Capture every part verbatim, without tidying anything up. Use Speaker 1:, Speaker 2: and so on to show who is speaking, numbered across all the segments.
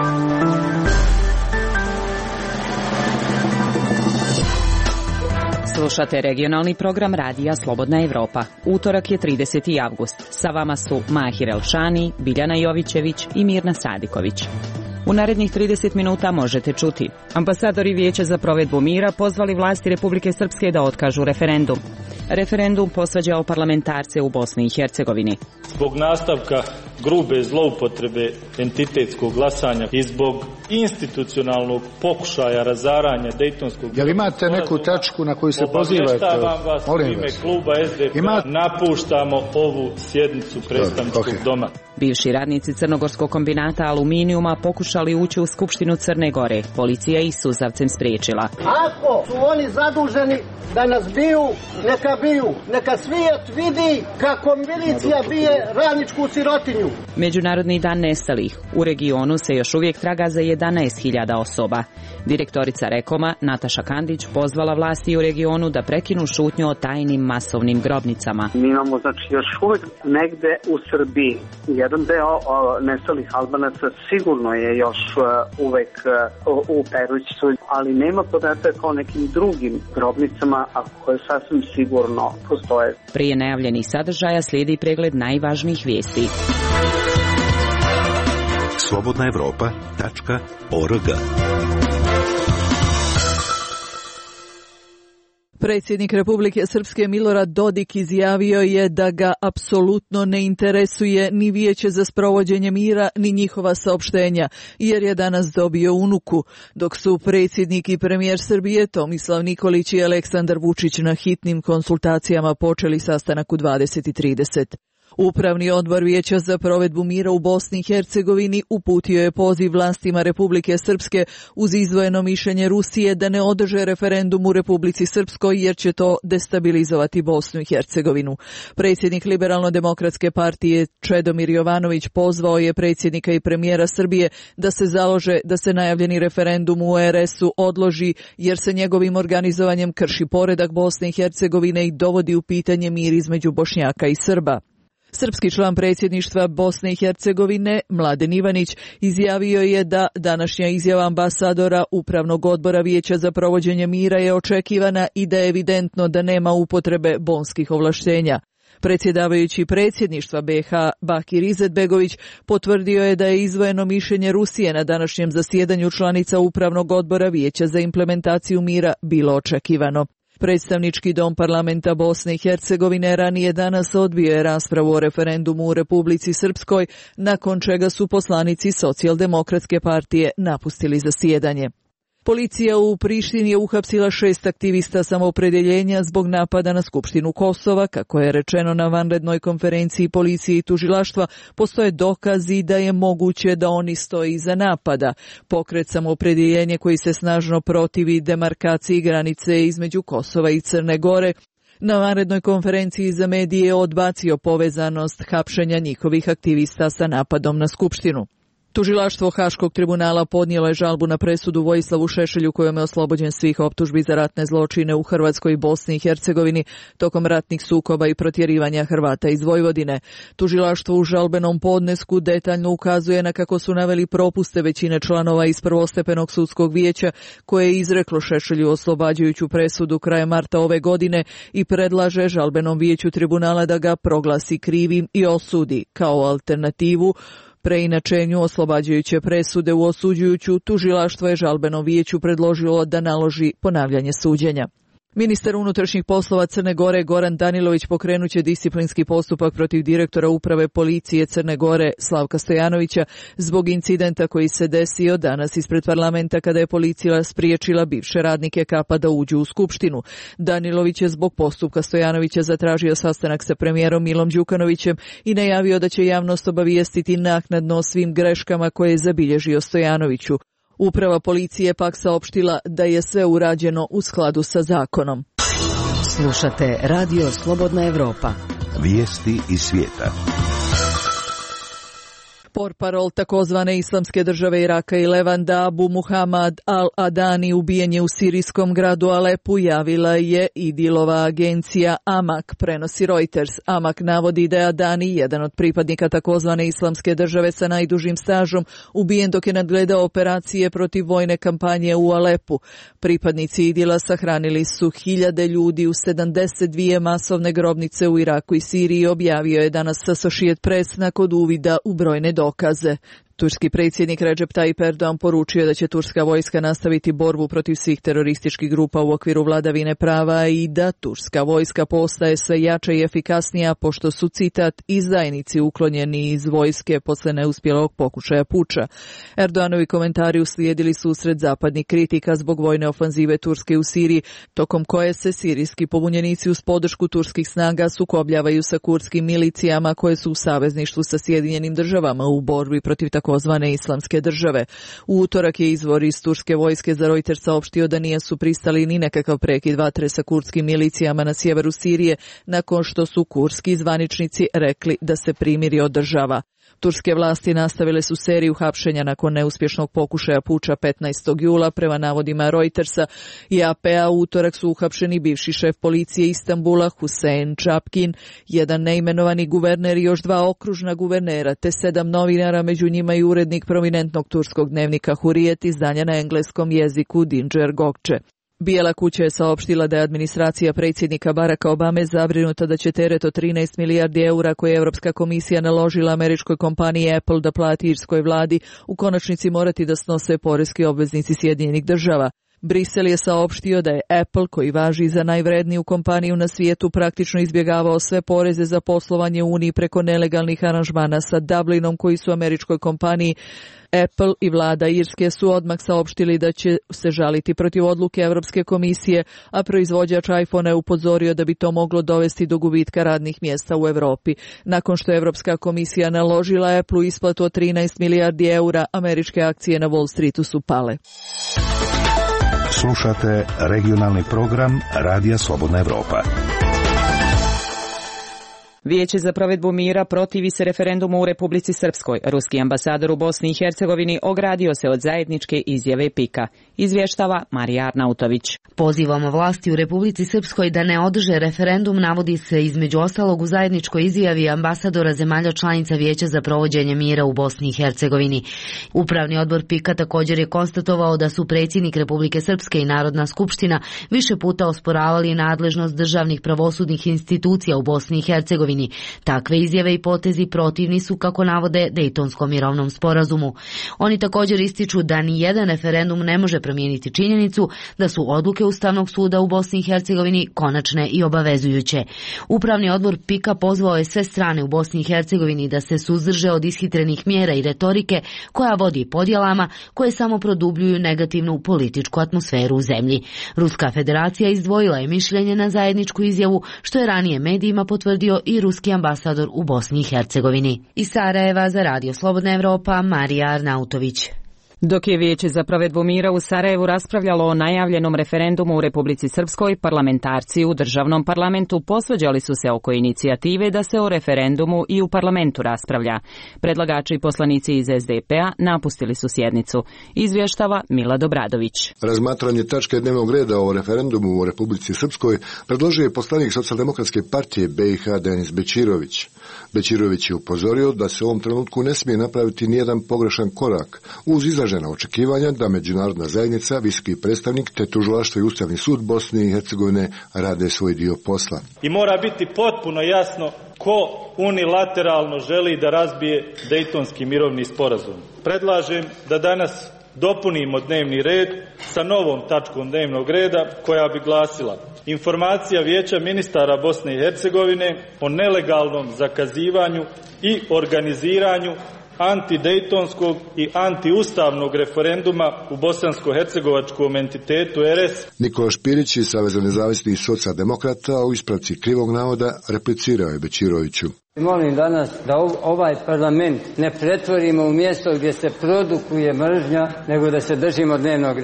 Speaker 1: Slušate regionalni program radija Slobodna Evropa. Utorak je trideseti avgust. Sa vama su Mahir Elšani, Biljana Jovićević i Mirna Sadiković. U narednih trideset minuta možete čuti. Ambasadori Vijeća za provedbu mira pozvali vlasti Republike Srpske da otkažu referendum. Referendum posvađao parlamentarce u Bosni i Hercegovini.
Speaker 2: Zbog nastavka grube zloupotrebe entitetskog glasanja i zbog institucionalnog pokušaja razaranja Dejtonskog...
Speaker 3: Jel imate neku tačku na koju se pozivate?
Speaker 2: Obavještavam vas u ime kluba es de pe a. Napuštamo ovu sjednicu predstavničkog doma.
Speaker 1: Bivši radnici Crnogorskog kombinata aluminijuma pokušali ući u Skupštinu Crne Gore. Policija ih suzavcem spriječila.
Speaker 4: Ako su oni zaduženi da nas biju, neka biju. Neka svijet vidi kako milicija bije radničku sirotinju.
Speaker 1: Međunarodni dan nestalih. U regionu se još uvijek traga za jedanaest hiljada osoba. Direktorica Rekoma, Nataša Kandić, pozvala vlasti u regionu da prekinu šutnju o tajnim masovnim grobnicama.
Speaker 5: Mi imamo znači još uvijek negde u Srbiji jedan deo o, nestalih Albanaca sigurno je još uh, uvek uh, u Perućcu, ali nema podataka o nekim drugim grobnicama, a koje sasvim sigurno postoje.
Speaker 1: Prije najavljenih sadržaja slijedi pregled najvažnijih vijesti.
Speaker 6: slobodna evropa tačka org.
Speaker 7: Predsjednik Republike Srpske Milorad Dodik izjavio je da ga apsolutno ne interesuje ni Vijeće za sprovođenje mira ni njihova saopštenja, jer je danas dobio unuku, dok su predsjednik i premijer Srbije Tomislav Nikolić i Aleksandar Vučić na hitnim konsultacijama počeli sastanak u dvadeset trideset. Upravni odbor Vijeća za provedbu mira u Bosni i Hercegovini uputio je poziv vlastima Republike Srpske uz izdvojeno mišljenje Rusije da ne održe referendum u Republici Srpskoj jer će to destabilizovati Bosnu i Hercegovinu. Predsjednik Liberalno-demokratske partije Čedomir Jovanović pozvao je predsjednika i premijera Srbije da se založe da se najavljeni referendum u er es-u odloži jer se njegovim organizovanjem krši poredak Bosne i Hercegovine i dovodi u pitanje mir između Bošnjaka i Srba. Srpski član predsjedništva Bosne i Hercegovine, Mladen Ivanić, izjavio je da današnja izjava ambasadora Upravnog odbora Vijeća za provođenje mira je očekivana i da je evidentno da nema upotrebe bonskih ovlaštenja. Predsjedavajući predsjedništva be ha Bakir Izetbegović potvrdio je da je izdvojeno mišljenje Rusije na današnjem zasjedanju članica Upravnog odbora Vijeća za implementaciju mira bilo očekivano. Predstavnički dom parlamenta Bosne i Hercegovine ranije danas odbio je raspravu o referendumu u Republici Srpskoj, nakon čega su poslanici Socijaldemokratske partije napustili zasjedanje. Policija u Prištini je uhapsila šest aktivista samoopredjeljenja zbog napada na Skupštinu Kosova. Kako je rečeno na vanrednoj konferenciji policije i tužilaštva, postoje dokazi da je moguće da oni stoji iza napada. Pokret samoopredjeljenje koji se snažno protivi demarkaciji granice između Kosova i Crne Gore na vanrednoj konferenciji za medije je odbacio povezanost hapšenja njihovih aktivista sa napadom na Skupštinu. Tužilaštvo Haškog tribunala podnijelo je žalbu na presudu Vojislavu Šešelju kojom je oslobođen svih optužbi za ratne zločine u Hrvatskoj i Bosni i Hercegovini tokom ratnih sukoba i protjerivanja Hrvata iz Vojvodine. Tužilaštvo u žalbenom podnesku detaljno ukazuje na kako su naveli propuste većine članova iz prvostepenog sudskog vijeća koje je izreklo Šešelju oslobađajuću presudu krajem marta ove godine i predlaže žalbenom vijeću tribunala da ga proglasi krivim i osudi kao alternativu preinačenju oslobađajuće presude u osuđujuću. Tužilaštvo je žalbenom vijeću predložilo da naloži ponavljanje suđenja. Ministar unutrašnjih poslova Crne Gore Goran Danilović pokrenuće disciplinski postupak protiv direktora uprave policije Crne Gore Slavka Stojanovića zbog incidenta koji se desio danas ispred parlamenta kada je policija spriječila bivše radnike Kapa da uđu u Skupštinu. Danilović je zbog postupka Stojanovića zatražio sastanak sa premijerom Milom Đukanovićem i najavio da će javnost obavijestiti naknadno o svim greškama koje je zabilježio Stojanoviću. Uprava policije pak saopštila da je sve urađeno u skladu sa zakonom.
Speaker 1: Slušate Radio Slobodna Evropa.
Speaker 6: Vijesti iz svijeta.
Speaker 7: Portparol takozvane islamske države Iraka i Levanta Abu Muhammad al-Adani ubijen je u sirijskom gradu Alepu, javila je Idilova agencija Amak, prenosi Reuters. Amak navodi da je Adani, jedan od pripadnika takozvane islamske države sa najdužim stažom, ubijen dok je nadgledao operacije protiv vojne kampanje u Alepu. Pripadnici Idila sahranili su hiljade ljudi u sedamdeset dvije masovne grobnice u Iraku i Siriji, objavio je danas Associated Press nakon uvida u brojne dokaze. Turski predsjednik Recep Tayyip Erdogan poručio da će turska vojska nastaviti borbu protiv svih terorističkih grupa u okviru vladavine prava i da turska vojska postaje sve jača i efikasnija pošto su, citat, izdajnici uklonjeni iz vojske posle neuspjelog pokušaja puča. Erdoganovi komentari uslijedili su usred zapadnih kritika zbog vojne ofanzive Turske u Siriji, tokom koje se sirijski pobunjenici uz podršku turskih snaga sukobljavaju sa kurdskim milicijama koje su u savezništvu sa Sjedinjenim državama u borbi protiv takozvane islamske države. U utorak je izvor iz turske vojske za Reuters saopštio da nisu pristali ni nekakav prekid vatre sa kurdskim milicijama na sjeveru Sirije nakon što su kurdski zvaničnici rekli da se primirje održava. Turske vlasti nastavile su seriju hapšenja nakon neuspješnog pokušaja puča petnaestog jula, prema navodima Reutersa i A P A. U utorak su uhapšeni bivši šef policije Istanbula Husein Čapkin, jedan neimenovani guverner i još dva okružna guvernera, te sedam novinara, među njima i urednik prominentnog turskog dnevnika Hurriyet, izdanja na engleskom jeziku Dinđer Gokče. Bijela kuća je saopštila da je administracija predsjednika Baracka Obame zabrinuta da će teret od trinaest milijardi eura koje je Europska komisija naložila američkoj kompaniji Apple da plati irskoj vladi u konačnici morati da snose poreski obveznici Sjedinjenih država. Brisel je saopštio da je Apple, koji važi za najvredniju kompaniju na svijetu, praktično izbjegavao sve poreze za poslovanje u Uniji preko nelegalnih aranžmana sa Dublinom koji su američkoj kompaniji. Apple i vlada Irske su odmah saopštili da će se žaliti protiv odluke Europske komisije, a proizvođač iPhone je upozorio da bi to moglo dovesti do gubitka radnih mjesta u Europi. Nakon što je Europska komisija naložila Apple isplatu od trinaest milijardi eura, američke akcije na Wall Streetu su pale.
Speaker 6: Slušate regionalni program Radija Slobodna Evropa.
Speaker 1: Vijeće za provedbu mira protivi se referendumu u Republici Srpskoj. Ruski ambasador u Bosni i Hercegovini ogradio se od zajedničke izjave Pika. Izvještava Marija Arnautović.
Speaker 8: Pozivamo vlasti u Republici Srpskoj da ne održe referendum, navodi se između ostalog u zajedničkoj izjavi ambasadora zemalja članica Vijeća za provođenje mira u Bosni i Hercegovini. Upravni odbor Pika također je konstatovao da su predsjednik Republike Srpske i Narodna skupština više puta osporavali nadležnost državnih pravosudnih institucija u Bosni i Hercegovini. Takve izjave i potezi protivni su, kako navode, Dejtonskom mirovnom sporazumu. Oni također ističu da ni jedan referendum ne može promijeniti činjenicu da su odluke Ustavnog suda u Bosni i Hercegovini konačne i obavezujuće. Upravni odbor Pika pozvao je sve strane u Bosni i Hercegovini da se suzdrže od ishitrenih mjera i retorike koja vodi podjelama koje samo produbljuju negativnu političku atmosferu u zemlji. Ruska federacija izdvojila je mišljenje na zajedničku izjavu, što je ranije medijima potvrdio i ruski ambasador u Bosni i Hercegovini. Iz Sarajeva za Radio Slobodna Evropa, Marija Arnautović.
Speaker 1: Dok je Vijeće za provedbu mira u Sarajevu raspravljalo o najavljenom referendumu u Republici Srpskoj, parlamentarci u državnom parlamentu posvađali su se oko inicijative da se o referendumu i u parlamentu raspravlja. Predlagači i poslanici iz S D P-a napustili su sjednicu. Izvještava Mila Dobradović.
Speaker 9: Razmatranje tačke dnevnog reda o referendumu u Republici Srpskoj predložio je poslanik Socijaldemokratske partije B i H Denis Bećirović. Bećirović je upozorio da se u ovom trenutku ne smije napraviti nijedan pogrešan korak, uz izražena očekivanja da međunarodna zajednica, visoki predstavnik te tužilaštvo i Ustavni sud Bosne i Hercegovine rade svoj dio posla.
Speaker 2: I mora biti potpuno jasno ko unilateralno želi da razbije Dejtonski mirovni sporazum. Predlažem da danas dopunimo dnevni red sa novom tačkom dnevnog reda koja bi glasila: informacija Vijeća ministara Bosne i Hercegovine o nelegalnom zakazivanju i organiziranju antidejtonskog i antiustavnog referenduma u bosansko-hercegovačkom entitetu R S.
Speaker 9: Nikola Špirić iz Saveza nezavisnih socijaldemokrata u ispravci krivog navoda replicirao je Bećiroviću.
Speaker 10: Molim danas da ovaj parlament ne pretvorimo u mjesto gdje se produkuje mržnja, nego da se držimo dnevnog reda.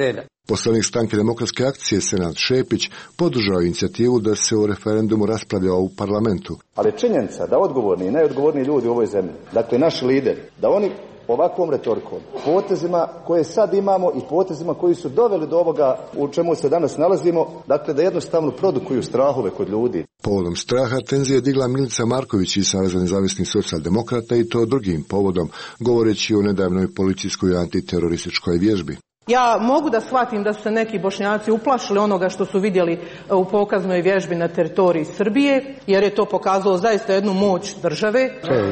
Speaker 9: Poslanik Stranke demokratske akcije Senad Šepić podržao inicijativu da se o referendumu raspravlja u parlamentu.
Speaker 11: Ali činjenica da odgovorni i najodgovorniji ljudi u ovoj zemlji, dakle naši lideri, da oni ovakvom retorikom, potezima koje sad imamo i potezima koji su doveli do ovoga u čemu se danas nalazimo, dakle da jednostavno produkuju strahove kod ljudi.
Speaker 9: Povodom straha tenzije je digla Milica Marković iz Saveza nezavisnih socijaldemokrata i to drugim povodom, govoreći o nedavnoj policijskoj antiterorističkoj vježbi.
Speaker 12: Ja mogu da shvatim da su se neki Bošnjaci uplašili onoga što su vidjeli u pokaznoj vježbi na teritoriji Srbije, jer je to pokazalo zaista jednu moć države.
Speaker 9: Hey.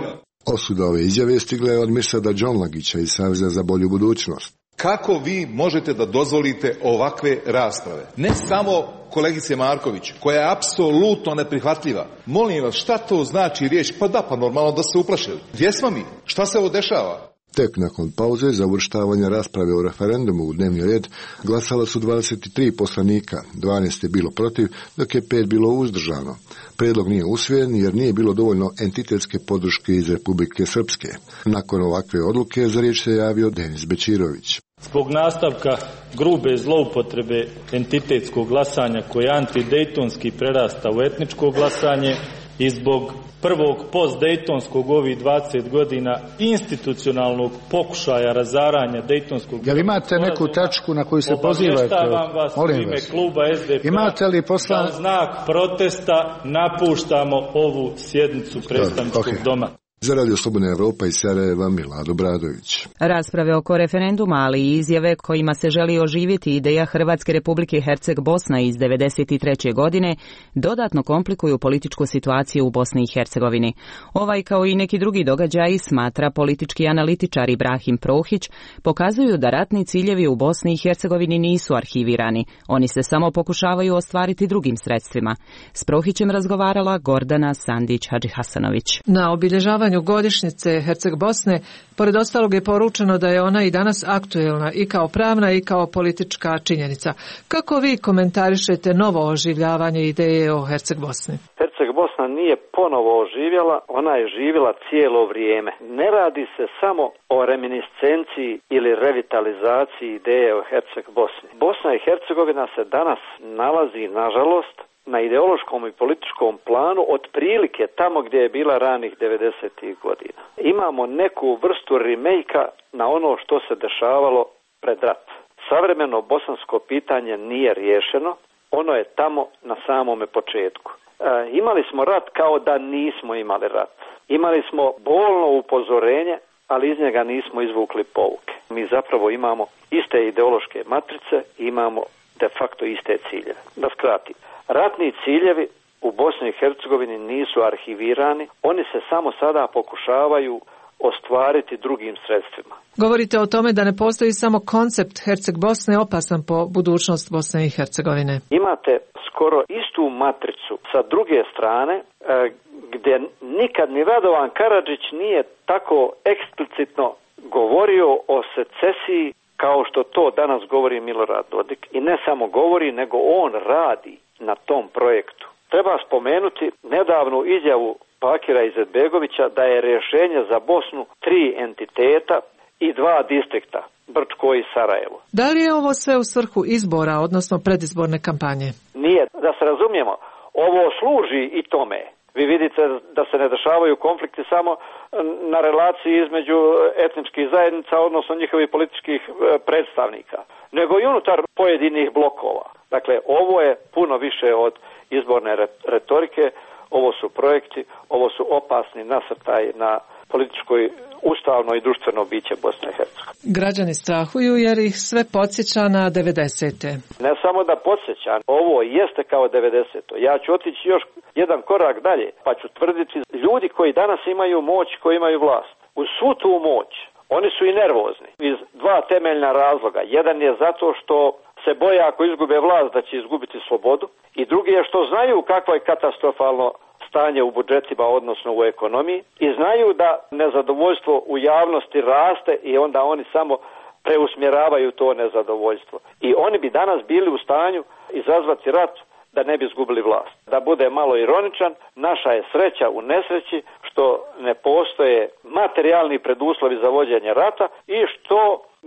Speaker 9: Osuda ove izjave stigla je od Mirsada Džonlagića iz Saveza za bolju budućnost.
Speaker 13: Kako vi možete da dozvolite ovakve rasprave? Ne samo kolegice Marković, koja je apsolutno neprihvatljiva. Molim vas, šta to znači riječ? Pa da, pa normalno da se uplašili. Gdje smo mi? Šta se ovo dešava?
Speaker 9: Tek nakon pauze za uvrštavanje rasprave o referendumu u dnevni red glasala su dvadeset tri poslanika, dvanaest je bilo protiv, dok je pet bilo uzdržano. Prijedlog nije usvojen jer nije bilo dovoljno entitetske podrške iz Republike Srpske. Nakon ovakve odluke za riječ se javio Denis Bečirović.
Speaker 2: Zbog nastavka grube zloupotrebe entitetskog glasanja koje antidejtonski prerasta u etničko glasanje i zbog prvog postdejtonskog ovih dvadeset godina institucionalnog pokušaja razaranja dejtonskog...
Speaker 3: Jel imate neku tačku na koju se pozivate?
Speaker 2: Obavještavam vas u ime kluba S D P P-a
Speaker 3: imate li posla...
Speaker 2: da u znak protesta napuštamo ovu sjednicu predstavničkog okay. doma.
Speaker 9: Za Radio Slobodna Evropa iz Sarajeva Milad Obradović.
Speaker 1: Rasprave oko referenduma, ali i izjave kojima se želi oživjeti ideja Hrvatske Republike Herceg Bosna iz devedeset treće godine dodatno komplikuju političku situaciju u Bosni i Hercegovini. Ovaj kao i neki drugi događaji, smatra politički analitičar Ibrahim Prohić, pokazuju da ratni ciljevi u Bosni i Hercegovini nisu arhivirani. Oni se samo pokušavaju ostvariti drugim sredstvima. S Prohićem razgovarala Gordana Sandić Hadžihasanović.
Speaker 7: Na obilježavanju godišnjice Herceg Bosne, pored ostalog je poručeno da je ona i danas aktuelna i kao pravna i kao politička činjenica. Kako vi komentarišete novo oživljavanje ideje o Herceg Bosni?
Speaker 14: Herceg Bosna nije ponovo oživjela, ona je živjela cijelo vrijeme. Ne radi se samo o reminiscenciji ili revitalizaciji ideje o Herceg Bosni. Bosna i Hercegovina se danas nalazi, nažalost, na ideološkom i političkom planu otprilike tamo gdje je bila ranih devedesetih godina. Imamo neku vrstu remake-a na ono što se dešavalo pred rat. Savremeno bosansko pitanje nije riješeno, ono je tamo na samome početku. E, imali smo rat kao da nismo imali rat. Imali smo bolno upozorenje, ali iz njega nismo izvukli pouke. Mi zapravo imamo iste ideološke matrice i imamo de facto iste ciljeve. Da skratim. Ratni ciljevi u Bosni i Hercegovini nisu arhivirani, oni se samo sada pokušavaju ostvariti drugim sredstvima.
Speaker 7: Govorite o tome da ne postoji samo koncept Herceg Bosne opasan po budućnost Bosne i Hercegovine.
Speaker 14: Imate skoro istu matricu sa druge strane e, gdje nikad ni Radovan Karadžić nije tako eksplicitno govorio o secesiji kao što to danas govori Milorad Dodik. I ne samo govori, nego on radi na tom projektu. Treba spomenuti nedavnu izjavu Bakira Izetbegovića da je rješenje za Bosnu tri entiteta i dva distrikta, Brčko i Sarajevo.
Speaker 7: Da li je ovo sve u svrhu izbora, odnosno predizborne kampanje?
Speaker 14: Nije. Da se razumijemo, ovo služi i tome. Vi vidite da se ne dešavaju konflikti samo na relaciji između etničkih zajednica, odnosno njihovih političkih predstavnika, nego i unutar pojedinih blokova. Dakle, ovo je puno više od izborne retorike, ovo su projekti, ovo su opasni nasrtaji na političkoj, ustavno i društveno biće Bosne i Hercegovine.
Speaker 7: Građani strahuju jer ih sve podsjeća na devedesete.
Speaker 14: Ne samo da podsjeća, ovo jeste kao devedeseto. Ja ću otići još jedan korak dalje, pa ću tvrditi ljudi koji danas imaju moć, koji imaju vlast. Uz svu tu moć, oni su i nervozni iz dva temeljna razloga. Jedan je zato što se boje ako izgube vlast da će izgubiti slobodu i drugi je što znaju kakvo je katastrofalno stanje u budžetima, odnosno u ekonomiji i znaju da nezadovoljstvo u javnosti raste i onda oni samo preusmjeravaju to nezadovoljstvo. I oni bi danas bili u stanju izazvati rat da ne bi izgubili vlast. Da bude malo ironičan, naša je sreća u nesreći što ne postoje materijalni preduslovi za vođenje rata i što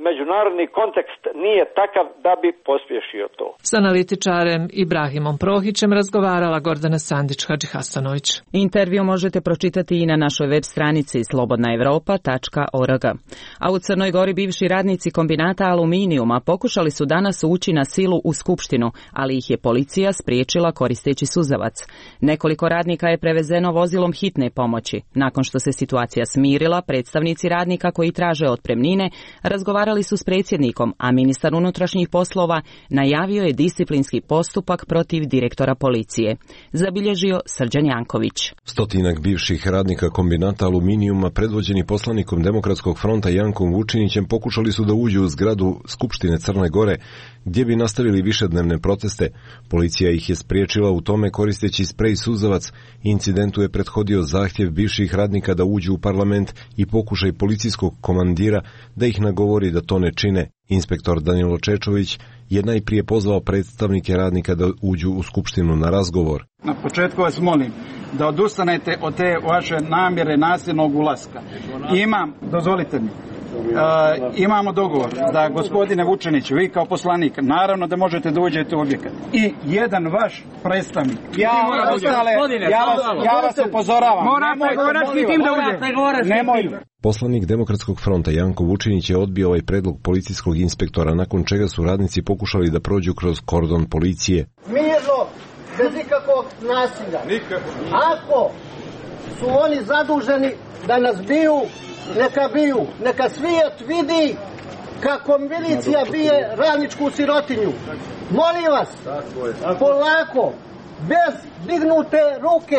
Speaker 14: međunarodni kontekst nije takav da bi pospješio to.
Speaker 15: S analitičarem Ibrahimom Prohićem razgovarala Gordana Sandić-Hadžihasanović.
Speaker 1: Intervju možete pročitati i na našoj web stranici slobodna evropa tačka org. A u Crnoj Gori bivši radnici kombinata aluminijuma pokušali su danas ući na silu u skupštinu, ali ih je policija spriječila koristeći suzavac. Nekoliko radnika je prevezeno vozilom hitne pomoći. Nakon što se situacija smirila, predstavnici radnika koji traže otpremnine razgovarali su s predsjednikom, a ministar unutrašnjih poslova najavio je disciplinski postupak protiv direktora policije. Zabilježio Srđan Janković.
Speaker 16: Stotinak bivših radnika kombinata aluminijuma predvođeni poslanikom Demokratskog fronta Jankom Vučinićem pokušali su da uđu u zgradu Skupštine Crne Gore, gdje bi nastavili višednevne proteste. Policija ih je spriječila u tome koristeći sprej suzavac. Incidentu je prethodio zahtjev bivših radnika da uđu u parlament i pokušaj policijskog komandira da ih nagovori da to ne čine. Inspektor Danilo Čečović je najprije pozvao predstavnike radnika da uđu u skupštinu na razgovor.
Speaker 17: Na početku vas molim da odustanete od te vaše namjere nasilnog ulaska. Imam, dozvolite mi, Uh, imamo dogovor da gospodine Vučiniću, vi kao poslanik, naravno da možete da uđete u objekat. I jedan vaš predstavnik. Ja, ostale, ja, vas, ja vas upozoravam. Morate govoriti tim da uđete. Nemojte.
Speaker 16: Poslanik Demokratskog fronta Janko Vučinić je odbio ovaj predlog policijskog inspektora, nakon čega su radnici pokušali da prođu kroz kordon policije.
Speaker 4: Mirno, bez ikakvog nasilja. Ako su oni zaduženi da nas biju, neka biju, neka svijet vidi kako milicija bije radničku sirotinju. Molim vas, polako, bez dignute ruke.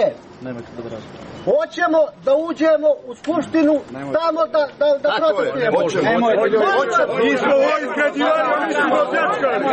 Speaker 4: Hoćemo da uđemo u skupštinu, tamo da, da, da protestujemo.
Speaker 17: Mi smo ovo izgrađivali, mi smo opljačkali.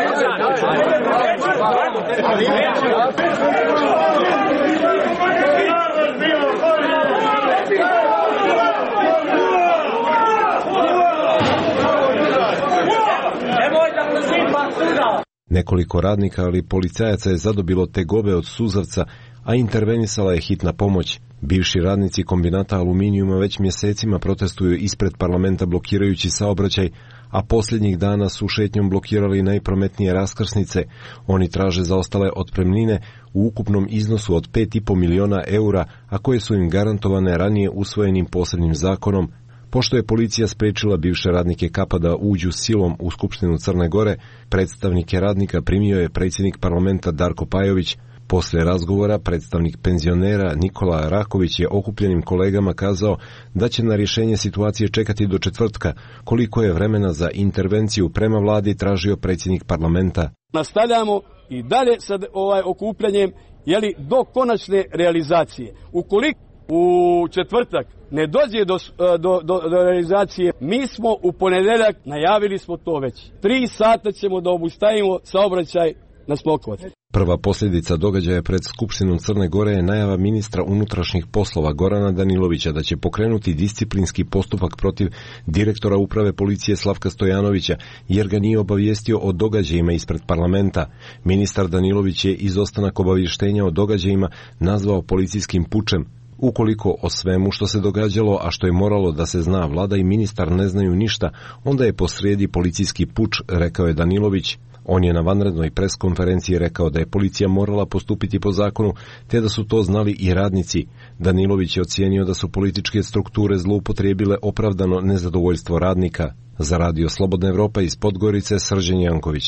Speaker 16: Nekoliko radnika, ali policajaca je zadobilo tegobe od suzavca, a intervenisala je hitna pomoć. Bivši radnici kombinata aluminijuma već mjesecima protestuju ispred parlamenta blokirajući saobraćaj, a posljednjih dana su šetnjom blokirali najprometnije raskrsnice. Oni traže zaostale otpremnine u ukupnom iznosu od pet i po miliona eura, a koje su im garantovane ranije usvojenim posebnim zakonom. Pošto je policija spriječila bivše radnike Kapa da uđu silom u Skupštinu Crne Gore, predstavnike radnika primio je predsjednik parlamenta Darko Pajović. Poslije razgovora predstavnik penzionera Nikola Raković je okupljenim kolegama kazao da će na rješenje situacije čekati do četvrtka. Koliko je vremena za intervenciju prema vladi tražio predsjednik parlamenta.
Speaker 18: Nastavljamo i dalje sa ovaj okupljanjem, jeli, do konačne realizacije. Ukoliko u četvrtak ne dođe do, do, do, do realizacije, mi smo u ponedjeljak, najavili smo to već. Tri sata ćemo da obustavimo saobraćaj na Smokvac.
Speaker 16: Prva posljedica događaja pred Skupštinom Crne Gore je najava ministra unutrašnjih poslova Gorana Danilovića da će pokrenuti disciplinski postupak protiv direktora uprave policije Slavka Stojanovića, jer ga nije obavijestio o događajima ispred parlamenta. Ministar Danilović je izostanak obavještenja o događajima nazvao policijskim pučem. Ukoliko o svemu što se događalo, a što je moralo da se zna, vlada i ministar ne znaju ništa, onda je posrijedi policijski puč, rekao je Danilović. On je na vanrednoj preskonferenciji rekao da je policija morala postupiti po zakonu, te da su to znali i radnici. Danilović je ocijenio da su političke strukture zloupotrijebile opravdano nezadovoljstvo radnika. Za radio Slobodna Evropa iz Podgorice, Srđan Janković.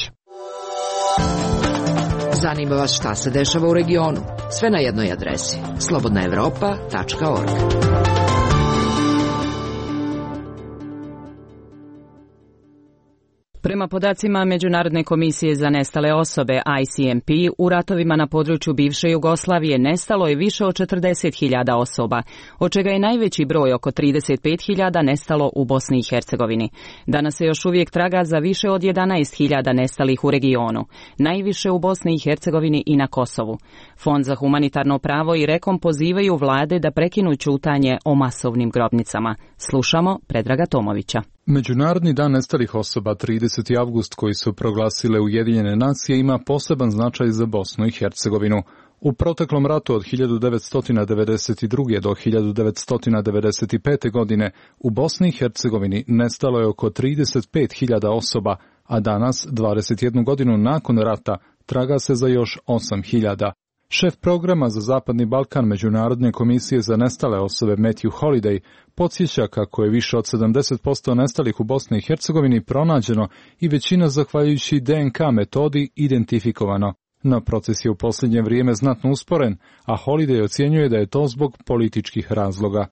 Speaker 19: Zanima vas šta se dešava u regionu? Sve na jednoj adresi: slobodna evropa tačka org.
Speaker 1: Prema podacima Međunarodne komisije za nestale osobe I C M P, u ratovima na području bivše Jugoslavije nestalo je više od četrdeset hiljada osoba, od čega je najveći broj, oko trideset pet hiljada, nestalo u Bosni i Hercegovini. Danas se još uvijek traga za više od jedanaest hiljada nestalih u regionu, najviše u Bosni i Hercegovini i na Kosovu. Fond za humanitarno pravo i Rekom pozivaju vlade da prekinu ćutanje o masovnim grobnicama. Slušamo Predraga Tomovića.
Speaker 20: Međunarodni dan nestalih osoba trideseti avgust koji su proglasile Ujedinjene nacije ima poseban značaj za Bosnu i Hercegovinu. U proteklom ratu od hiljadu devetsto devedeset druge. do hiljadu devetsto devedeset pete. godine u Bosni i Hercegovini nestalo je oko trideset pet hiljada osoba, a danas, dvadeset jednu godinu nakon rata, traga se za još osam hiljada. Šef programa za Zapadni Balkan Međunarodne komisije za nestale osobe Matthew Holiday podsjeća kako je više od sedamdeset posto nestalih u Bosni i Hercegovini pronađeno i većina zahvaljujući D N K metodi identifikovano. No proces je u posljednje vrijeme znatno usporen, a Holiday ocjenjuje da je to zbog političkih razloga.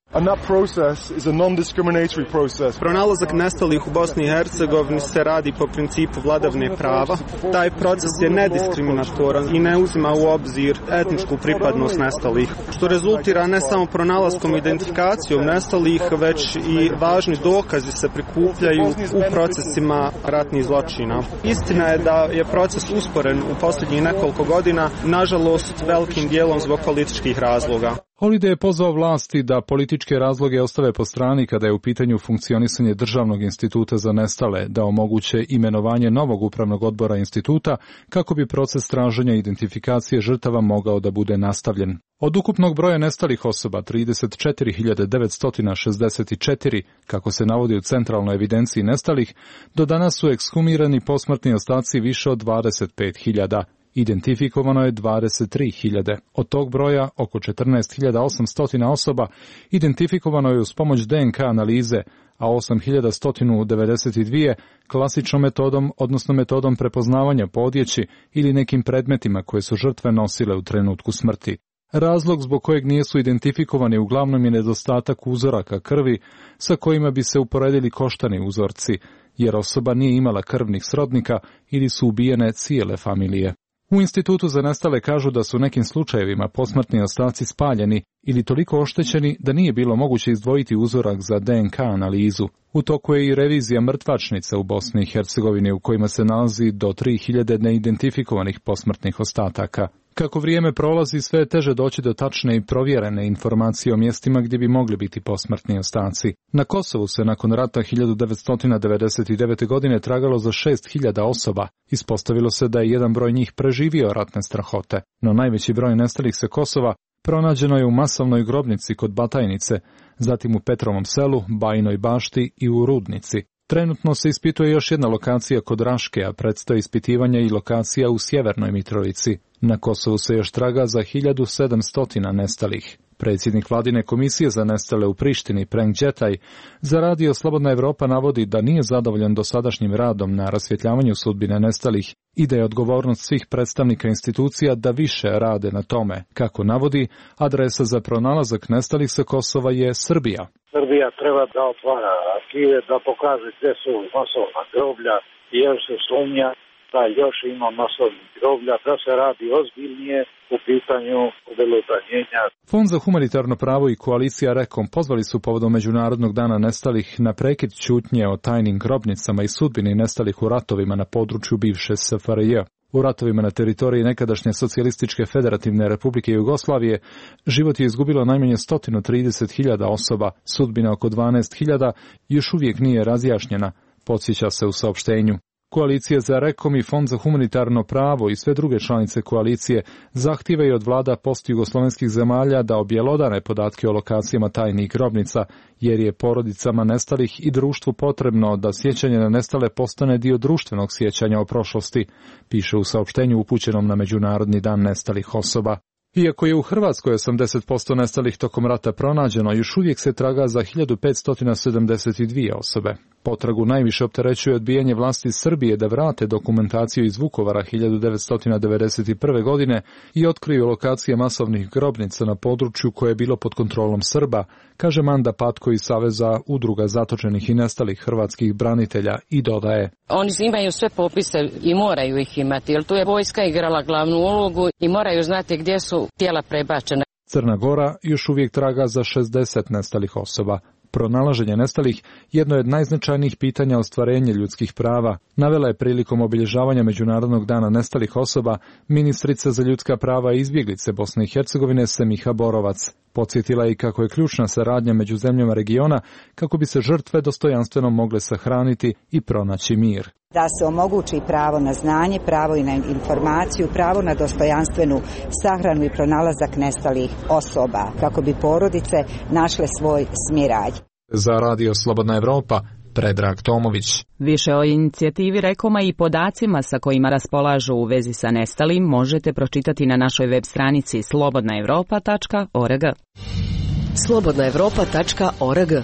Speaker 21: Pronalazak nestalih u Bosni i Hercegovini se radi po principu vladavine prava. Taj proces je nediskriminatoran i ne uzima u obzir etničku pripadnost nestalih, što rezultira ne samo pronalaskom i identifikacijom nestalih, već i važni dokazi se prikupljaju u procesima ratnih zločina. Istina je da je proces usporen u posljednjih nekoliko godina, nažalost velikim dijelom zbog političkih razloga.
Speaker 20: Holiday je pozvao vlasti da političke razloge ostave po strani kada je u pitanju funkcionisanje Državnog instituta za nestale, da omoguće imenovanje novog upravnog odbora instituta kako bi proces traženja identifikacije žrtava mogao da bude nastavljen. Od ukupnog broja nestalih osoba trideset četiri hiljade devetsto šezdeset četiri, kako se navodi u centralnoj evidenciji nestalih, do danas su ekshumirani posmrtni ostaci više od dvadeset pet hiljada. Identifikovano je dvadeset tri hiljade. Od tog broja oko četrnaest hiljada osamsto osoba identifikovano je uz pomoć D N K analize, a osam hiljada sto devedeset dvije klasičnom metodom, odnosno metodom prepoznavanja po odjeći ili nekim predmetima koje su žrtve nosile u trenutku smrti. Razlog zbog kojeg nisu identifikovani uglavnom je nedostatak uzoraka krvi sa kojima bi se uporedili koštani uzorci, jer osoba nije imala krvnih srodnika ili su ubijene cijele familije. U Institutu za nestale kažu da su u nekim slučajevima posmrtni ostaci spaljeni ili toliko oštećeni da nije bilo moguće izdvojiti uzorak za D N K analizu. U toku je i revizija mrtvačnica u Bosni i Hercegovini u kojima se nalazi do tri hiljade neidentifikovanih posmrtnih ostataka. Kako vrijeme prolazi, sve je teže doći do tačne i provjerene informacije o mjestima gdje bi mogli biti posmrtni ostaci. Na Kosovu se nakon rata hiljadu devetsto devedeset devete. godine tragalo za šest hiljada osoba. Ispostavilo se da je jedan broj njih preživio ratne strahote, no najveći broj nestalih sa Kosova pronađeno je u masovnoj grobnici kod Batajnice, zatim u Petrovom selu, Bajinoj Bašti i u Rudnici. Trenutno se ispituje još jedna lokacija kod Raške, a predstoji ispitivanje i lokacija u Sjevernoj Mitrovici. Na Kosovu se još traga za hiljadu sedamsto nestalih. Predsjednik vladine komisije za nestale u Prištini, Prenk Đetaj, za radio Slobodna Evropa navodi da nije zadovoljan dosadašnjim radom na rasvjetljavanju sudbine nestalih i da je odgovornost svih predstavnika institucija da više rade na tome. Kako navodi, adresa za pronalazak nestalih sa Kosova je Srbija.
Speaker 22: Srbija treba da otvara arhive, da pokaže gdje su masovna groblja i još se sumnja da još ima masovnih groblja, da se radi ozbiljnije u pitanju obelodanjenja.
Speaker 20: Fond za humanitarno pravo i koalicija Rekom pozvali su povodom Međunarodnog dana nestalih na prekid ćutnje o tajnim grobnicama i sudbini nestalih u ratovima na području bivše S F R J. U ratovima na teritoriji nekadašnje Socijalističke federativne republike Jugoslavije život je izgubilo najmanje sto trideset hiljada osoba, sudbina oko dvanaest hiljada još uvijek nije razjašnjena, podsjeća se u saopštenju. Koalicija za Rekom i Fond za humanitarno pravo i sve druge članice koalicije zahtijevaju od vlada postjugoslovenskih zemalja da objelodane podatke o lokacijama tajnih grobnica, jer je porodicama nestalih i društvu potrebno da sjećanje na nestale postane dio društvenog sjećanja o prošlosti, piše u saopštenju upućenom na Međunarodni dan nestalih osoba. Iako je u Hrvatskoj osamdeset posto nestalih tokom rata pronađeno, još uvijek se traga za hiljadu petsto sedamdeset dvije osobe. Potragu najviše opterećuje odbijanje vlasti Srbije da vrate dokumentaciju iz Vukovara hiljadu devetsto devedeset prve. godine i otkriju lokacije masovnih grobnica na području koje je bilo pod kontrolom Srba, kaže Manda Patko iz Saveza udruga zatočenih i nestalih hrvatskih branitelja i dodaje.
Speaker 23: Oni imaju sve popise i moraju ih imati, jer tu je vojska igrala glavnu ulogu i moraju znati gdje su tijela prebačena.
Speaker 20: Crna Gora još uvijek traga za šezdeset nestalih osoba. Pronalaženje nestalih jedno je od najznačajnijih pitanja ostvarenja ljudskih prava, navela je prilikom obilježavanja Međunarodnog dana nestalih osoba ministrica za ljudska prava i izbjeglice Bosne i Hercegovine Semiha Borovac. Podsjetila je i kako je ključna saradnja među zemljama regiona kako bi se žrtve dostojanstveno mogle sahraniti i pronaći mir.
Speaker 5: Da se omogući pravo na znanje, pravo i na informaciju, pravo na dostojanstvenu sahranu i pronalazak nestalih osoba, kako bi porodice našle svoj smiraj.
Speaker 6: Za Radio Slobodna Evropa, Predrag Tomović.
Speaker 1: Više o inicijativi Rekoma i podacima sa kojima raspolažu u vezi sa nestalim možete pročitati na našoj web stranici slobodna evropa tačka org.
Speaker 19: slobodna evropa tačka org.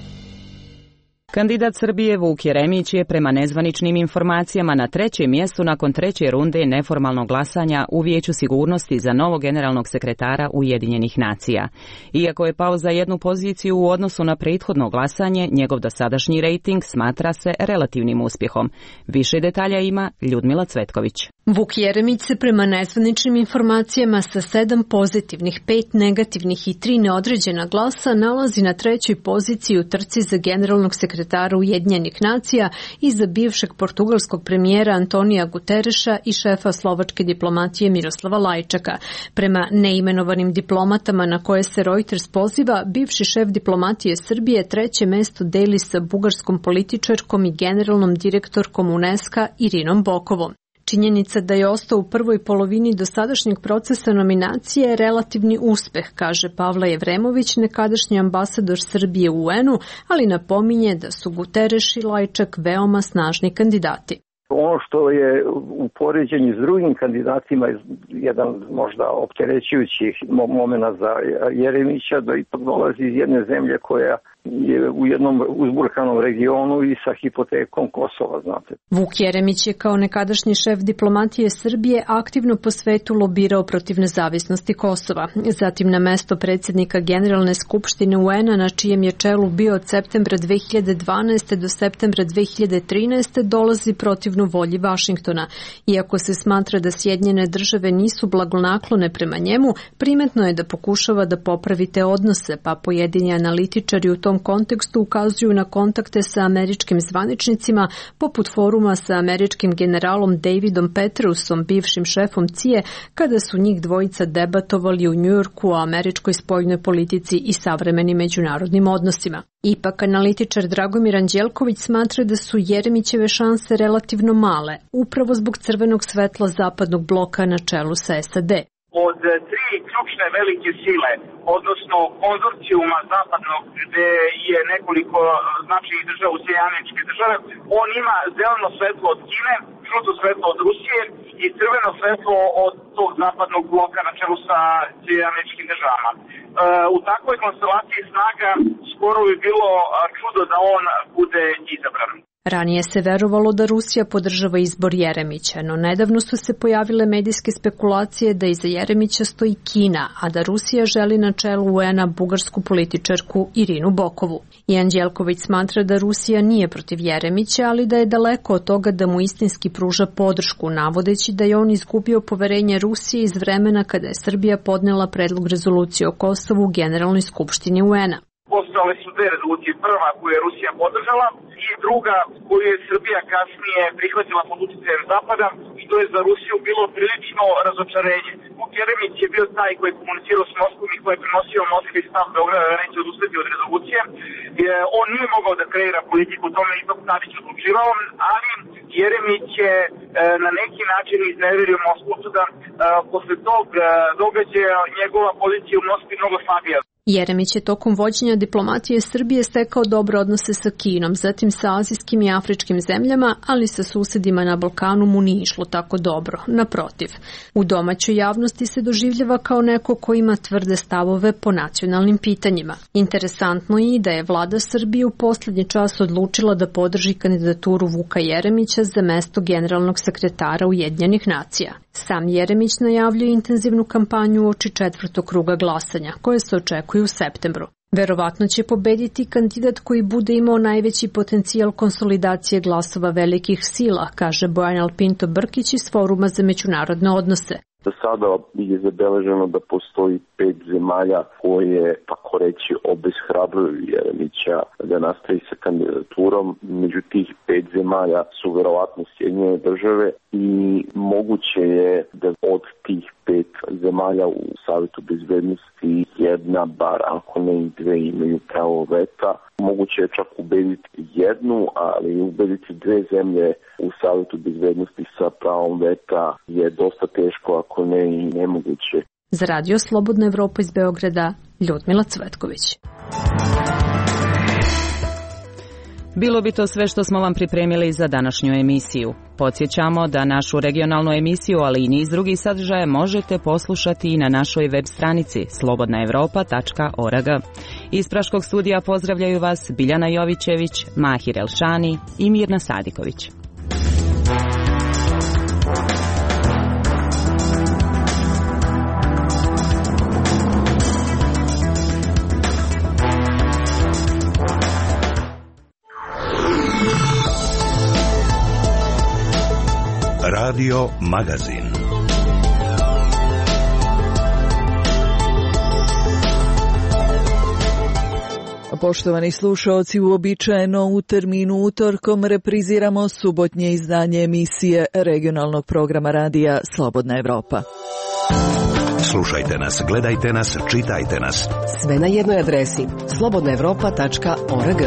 Speaker 1: Kandidat Srbije Vuk Jeremić je prema nezvaničnim informacijama na trećem mjestu nakon treće runde neformalnog glasanja u Vijeću sigurnosti za novog generalnog sekretara Ujedinjenih nacija. Iako je pao za jednu poziciju u odnosu na prethodno glasanje, njegov dosadašnji rejting smatra se relativnim uspjehom. Više detalja ima Ljudmila Cvetković.
Speaker 8: Vuk Jeremić se prema nezvaničnim informacijama sa sedam pozitivnih, pet negativnih i tri neodređena glasa nalazi na trećoj poziciji u trci za generalnog sekretara Ujedinjenih nacija iza bivšeg portugalskog premijera Antonija Gutereša i šefa slovačke diplomatije Miroslava Lajčaka. Prema neimenovanim diplomatama na koje se Reuters poziva, bivši šef diplomatije Srbije treće mesto deli sa bugarskom političarkom i generalnom direktorkom UNESCO Irinom Bokovom. Činjenica da je ostao u prvoj polovini dosadašnjeg procesa nominacije je relativni uspeh, kaže Pavla Jevremović, nekadašnji ambasador Srbije u U N-u, ali napominje da su Guterres i Lajčak veoma snažni kandidati.
Speaker 24: Ono što je u poređenju s drugim kandidatima jedan možda opterećujući momenta za Jeremića, da ipak dolazi iz jedne zemlje koja je u jednom uzburkanom regionu i sa hipotekom Kosova, znate.
Speaker 8: Vuk Jeremić je kao nekadašnji šef diplomatije Srbije aktivno po svetu lobirao protiv nezavisnosti Kosova. Zatim na mesto predsjednika Generalne skupštine U N-a, na čijem je čelu bio od septembra dve hiljade dvanaeste. do septembra dve hiljade trinaeste. dolazi protivno volji Vašingtona. Iako se smatra da Sjedinjene države nisu blagonaklone prema njemu, primetno je da pokušava da popravi te odnose, pa pojedini analitičari u tom kontekstu ukazuju na kontakte sa američkim zvaničnicima, poput foruma sa američkim generalom Davidom Petreusom, bivšim šefom C I E, kada su njih dvojica debatovali u Njujorku o američkoj spoljnoj politici i savremenim međunarodnim odnosima. Ipak, analitičar Dragomir Anđelković smatra da su Jeremićeve šanse relativno male, upravo zbog crvenog svetla zapadnog bloka na čelu sa S A D.
Speaker 25: Od tri ključne velike sile, odnosno konzorcijuma zapadnog, gde je nekoliko značajnih država u Sjedinjene Američke Države, on ima zeleno svetlo od Kine, žuto svetlo od Rusije i crveno svetlo od tog zapadnog bloka na čelu sa Sjedinjenim Američkim Državama. E, u takvoj konstelaciji snaga skoro bi bilo čudo da on bude izabran.
Speaker 8: Ranije se verovalo da Rusija podržava izbor Jeremića, no nedavno su se pojavile medijske spekulacije da iza Jeremića stoji Kina, a da Rusija želi na čelu U N-a bugarsku političarku Irinu Bokovu. I Anđelković smatra da Rusija nije protiv Jeremića, ali da je daleko od toga da mu istinski pruža podršku, navodeći da je on izgubio poverenje Rusije iz vremena kada je Srbija podnela predlog rezolucije o Kosovu u Generalnoj skupštini U N-a.
Speaker 25: Postojale su dve rezolucije, prva koju je Rusija podržala i druga koju je Srbija kasnije prihvatila pod utjecajem Zapada, što je za Rusiju bilo prilično razočarenje. Vuk Jeremić je bio taj koji je komunicirao s Moskvom i koji je prenosio Moskvi stav Beograda da neće odustati od rezolucije. On nije mogao da kreira politiku, tome je ipak Tadić odlučivao, ali Jeremić je na neki način izneverio Moskvu, da posle tog događaja njegova pozicija u Moskvi mnogo slabija.
Speaker 8: Jeremić je tokom vođenja diplomatije Srbije stekao dobre odnose sa Kinom, zatim sa azijskim i afričkim zemljama, ali sa susedima na Balkanu mu nije išlo tako dobro. Naprotiv, u domaćoj javnosti se doživljava kao neko ko ima tvrde stavove po nacionalnim pitanjima. Interesantno je i da je vlada Srbije u posljednji čas odlučila da podrži kandidaturu Vuka Jeremića za mesto generalnog sekretara Ujedinjenih nacija. Sam Jeremić najavljuje intenzivnu kampanju uoči četvrtog kruga glasanja, koje se očekuje u septembru. Verovatno će pobediti kandidat koji bude imao najveći potencijal konsolidacije glasova velikih sila, kaže Bojan Alpinto Brkić iz Foruma za međunarodne odnose.
Speaker 26: Do sada je zabeleženo da postoji pet zemalja koje, tako reći, obeshrabruju Jeremića da nastavi sa kandidaturom. Među tih pet zemalja su verovatno Sjedinjene države i moguće je da od tih pet zemalja u Savjetu bezbednosti, jedna, bar ako ne i dve, imaju pravo veta. Moguće je čak ubediti jednu, ali ubediti dve zemlje u Savjetu bezbednosti sa pravom veta je dosta teško, ako ne i nemoguće.
Speaker 8: Za Radio Slobodna Evropa iz Beograda, Ljudmila Cvetković.
Speaker 1: Bilo bi to sve što smo vam pripremili za današnju emisiju. Podsjećamo da našu regionalnu emisiju, ali i niz drugih sadržaja možete poslušati i na našoj web stranici slobodna evropa tačka org. Iz Praškog studija pozdravljaju vas Biljana Jovićević, Mahir Elšani i Mirna Sadiković.
Speaker 2: Radio Magazin.
Speaker 7: Poštovani slušaoci, uobičajeno u terminu utorkom repriziramo subotnje izdanje emisije regionalnog programa radija Slobodna Evropa.
Speaker 2: Slušajte nas, gledajte nas, čitajte nas.
Speaker 3: Sve na jednoj adresi slobodna evropa tačka org.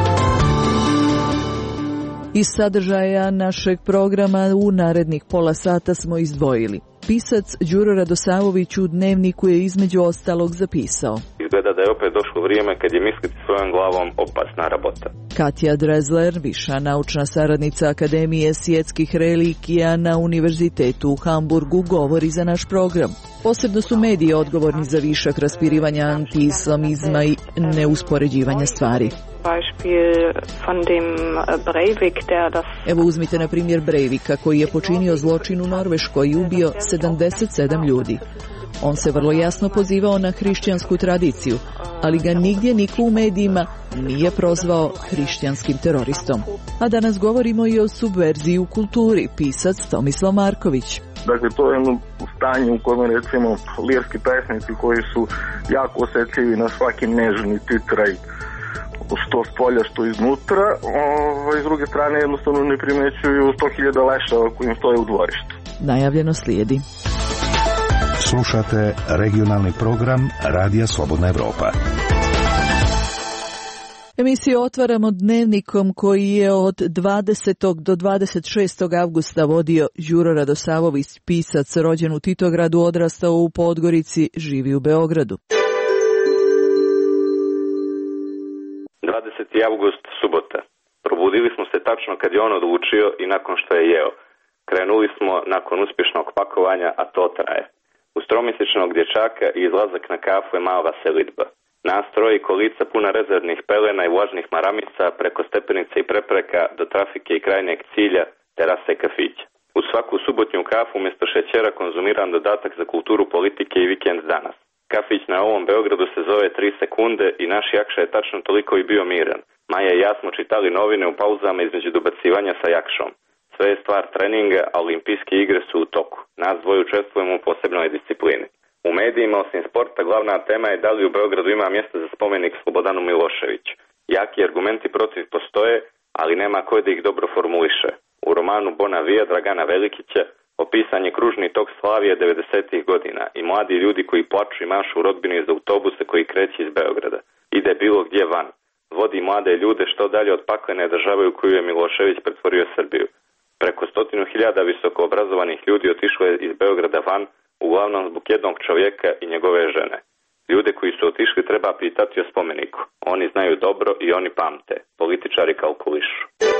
Speaker 7: Iz sadržaja našeg programa u narednih pola sata smo izdvojili. Pisac Đuro Radosavović u Dnevniku je između ostalog zapisao:
Speaker 10: Izgleda da je opet došlo vrijeme kad je misliti svojom glavom opasna rabota.
Speaker 7: Katja Drezler, viša naučna saradnica Akademije svjetskih religija na Univerzitetu u Hamburgu, govori za naš program. Posebno su mediji odgovorni za višak raspirivanja antiislamizma i neuspoređivanja stvari. Evo uzmite na primjer Breivika, koji je počinio zločin u Norveškoj i ubio sedamdeset sedam ljudi. On se vrlo jasno pozivao na hrišćansku tradiciju, ali ga nigdje niko u medijima nije prozvao hrišćanskim teroristom. A danas govorimo i o subverziji u kulturi, pisac Tomislav Marković.
Speaker 11: Dakle, to je jedno stanje u kojem, recimo, lirski pesnici koji su jako osjetljivi na svaki nežni titraj, što s polja, što iznutra, ovaj, s druge strane jednostavno ne primećuju sto hiljada leševa koji im stoje u dvorištu.
Speaker 7: Najavljeno slijedi.
Speaker 2: Slušate regionalni program Radija Slobodna Evropa.
Speaker 7: Emisiju otvaramo Dnevnikom koji je od dvadesetog do dvadeset šestog avgusta vodio Đuro Radosavović, pisac rođen u Titogradu, odrastao u Podgorici, živi u Beogradu.
Speaker 10: dvadeseti avgust, subota. Probudili smo se tačno kad je on odlučio i nakon što je jeo. Krenuli smo nakon uspješnog pakovanja, a to traje. Uz tromjesečnog dječaka i izlazak na kafu je mala selidba. Nas troje i kolica puna rezervnih pelena i vlažnih maramica preko stepenice i prepreka do trafike i krajnjeg cilja, terase kafića. Uz svaku subotnju kafu umjesto šećera konzumiram dodatak za kulturu politike i vikend danas. Kafić na ovom Beogradu se zove tri sekunde i naš Jakša je tačno toliko i bio miran. Maja i ja smo čitali novine u pauzama između dobacivanja sa Jakšom. Sve je stvar treninga, a olimpijske igre su u toku. Nas dvoje učestvujemo u posebnoj disciplini. U medijima, osim sporta, glavna tema je da li u Beogradu ima mjesta za spomenik Slobodanu Miloševiću. Jaki argumenti protiv postoje, ali nema ko da ih dobro formuliše. U romanu Bona Via Dragana Velikića opisan je kružni tok Slavije devedesetih godina i mladi ljudi koji plaču i mašu u rodbini iz autobusa koji kreće iz Beograda. Ide bilo gdje van. Vodi mlade ljude što dalje od paklene države u koju je Milošević pretvorio Srbiju. Preko stotinu hiljada visoko obrazovanih ljudi otišlo je iz Beograda van, uglavnom zbog jednog čovjeka i njegove žene. Ljude koji su otišli treba pitati o spomeniku. Oni znaju dobro i oni pamte. Političari kalkulišu.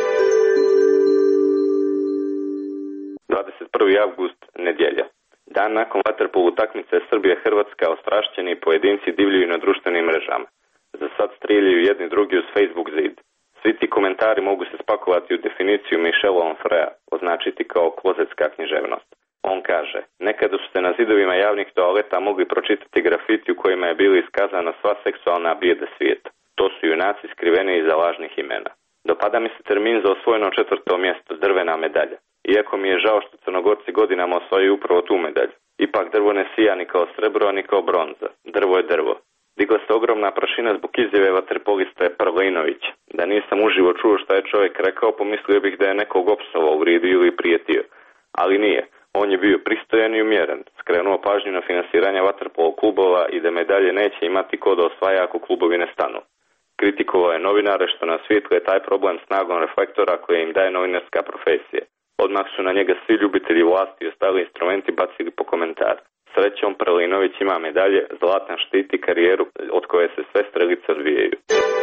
Speaker 10: dvadeset prvi avgust, nedjelja. Dan nakon vaterpolo utakmice Srbija-Hrvatska ostrašćeni pojedinci divljuju na društvenim mrežama. Za sad strijeljaju jedni drugi uz Facebook zid. Svi ti komentari mogu se spakovati u definiciju Michela Onfrea, označiti kao klozetska književnost. On kaže, nekada su se na zidovima javnih toaleta mogli pročitati grafiti u kojima je bila iskazana sva seksualna bijeda svijeta. To su junaci skriveni iza lažnih imena. Dopada mi se termin za osvojeno četvrto mjesto, drvena medalja. Iako mi je žao što Crnogorci godinama osvojaju upravo tu medalju. Ipak drvo ne sija ni kao srebro, ni kao bronza. Drvo je drvo. Digla se ogromna prašina zbog izjave vaterpoliste Prlinovića. Da nisam uživo čuo šta je čovjek rekao, pomislio bih da je nekog opsovao, uvrijedio ili prijetio. Ali nije. On je bio pristojan i umjeren, skrenuo pažnju na finansiranje vaterpolo klubova i da medalje neće imati ko da osvaja ako klubovi ne stanu. Kritikovao je novinare što na svijetu je taj problem snagom reflektora koje im daje novinarska profesija. Odmah su na njega svi ljubitelji vlasti i ostali instrumenti bacili po komentar. Srećom, Prelinović ima medalje, zlatan štiti karijeru od koje se sve strelice odvijaju.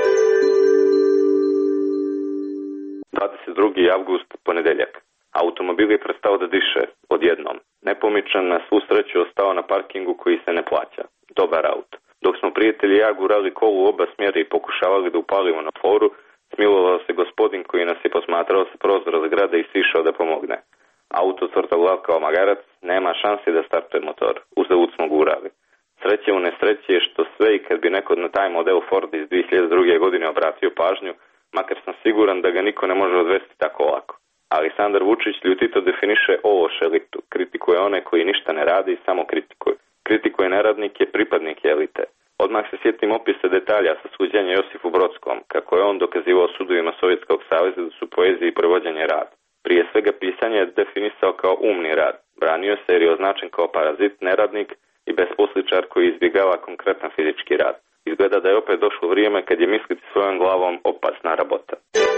Speaker 10: dvadeset drugi avgust, ponedeljak. Automobil je prestao da diše, odjednom. Nepomičan, na svu sreću ostao na parkingu koji se ne plaća. Dobar auto. Dok smo prijatelji i ja gurali kolu u oba smjera i pokušavali da upalimo na foru, smilovao se gospodin koji nas je posmatrao sa prozora zgrade i sišao da pomogne. Auto crta glav kao magarac, nema šanse da startuje motor. Uzalud smo gurali. Sreće u nesreći je što sve i kad bi neko na taj model Ford iz dvije hiljade druge. godine obratio pažnju, makar sam siguran da ga niko ne može odvesti tako lako. Aleksandar Vučić ljutito definiše ološ elitu, kritikuje one koji ništa ne rade i samo kritikuju. Kritikuje neradnike, pripadnike elite. Odmah se sjetim opise detalja sa suđenja Josifu Brodskom, kako je on dokazivao sudovima Sovjetskog saveza da su poezija i prevođenje rad. Prije svega pisanje je definisao kao umni rad. Branio se jer je označen kao parazit, neradnik i besposličar koji izbjegava konkretan fizički rad. Izgleda da je opet došlo vrijeme kad je misliti svojom glavom opasna rabota.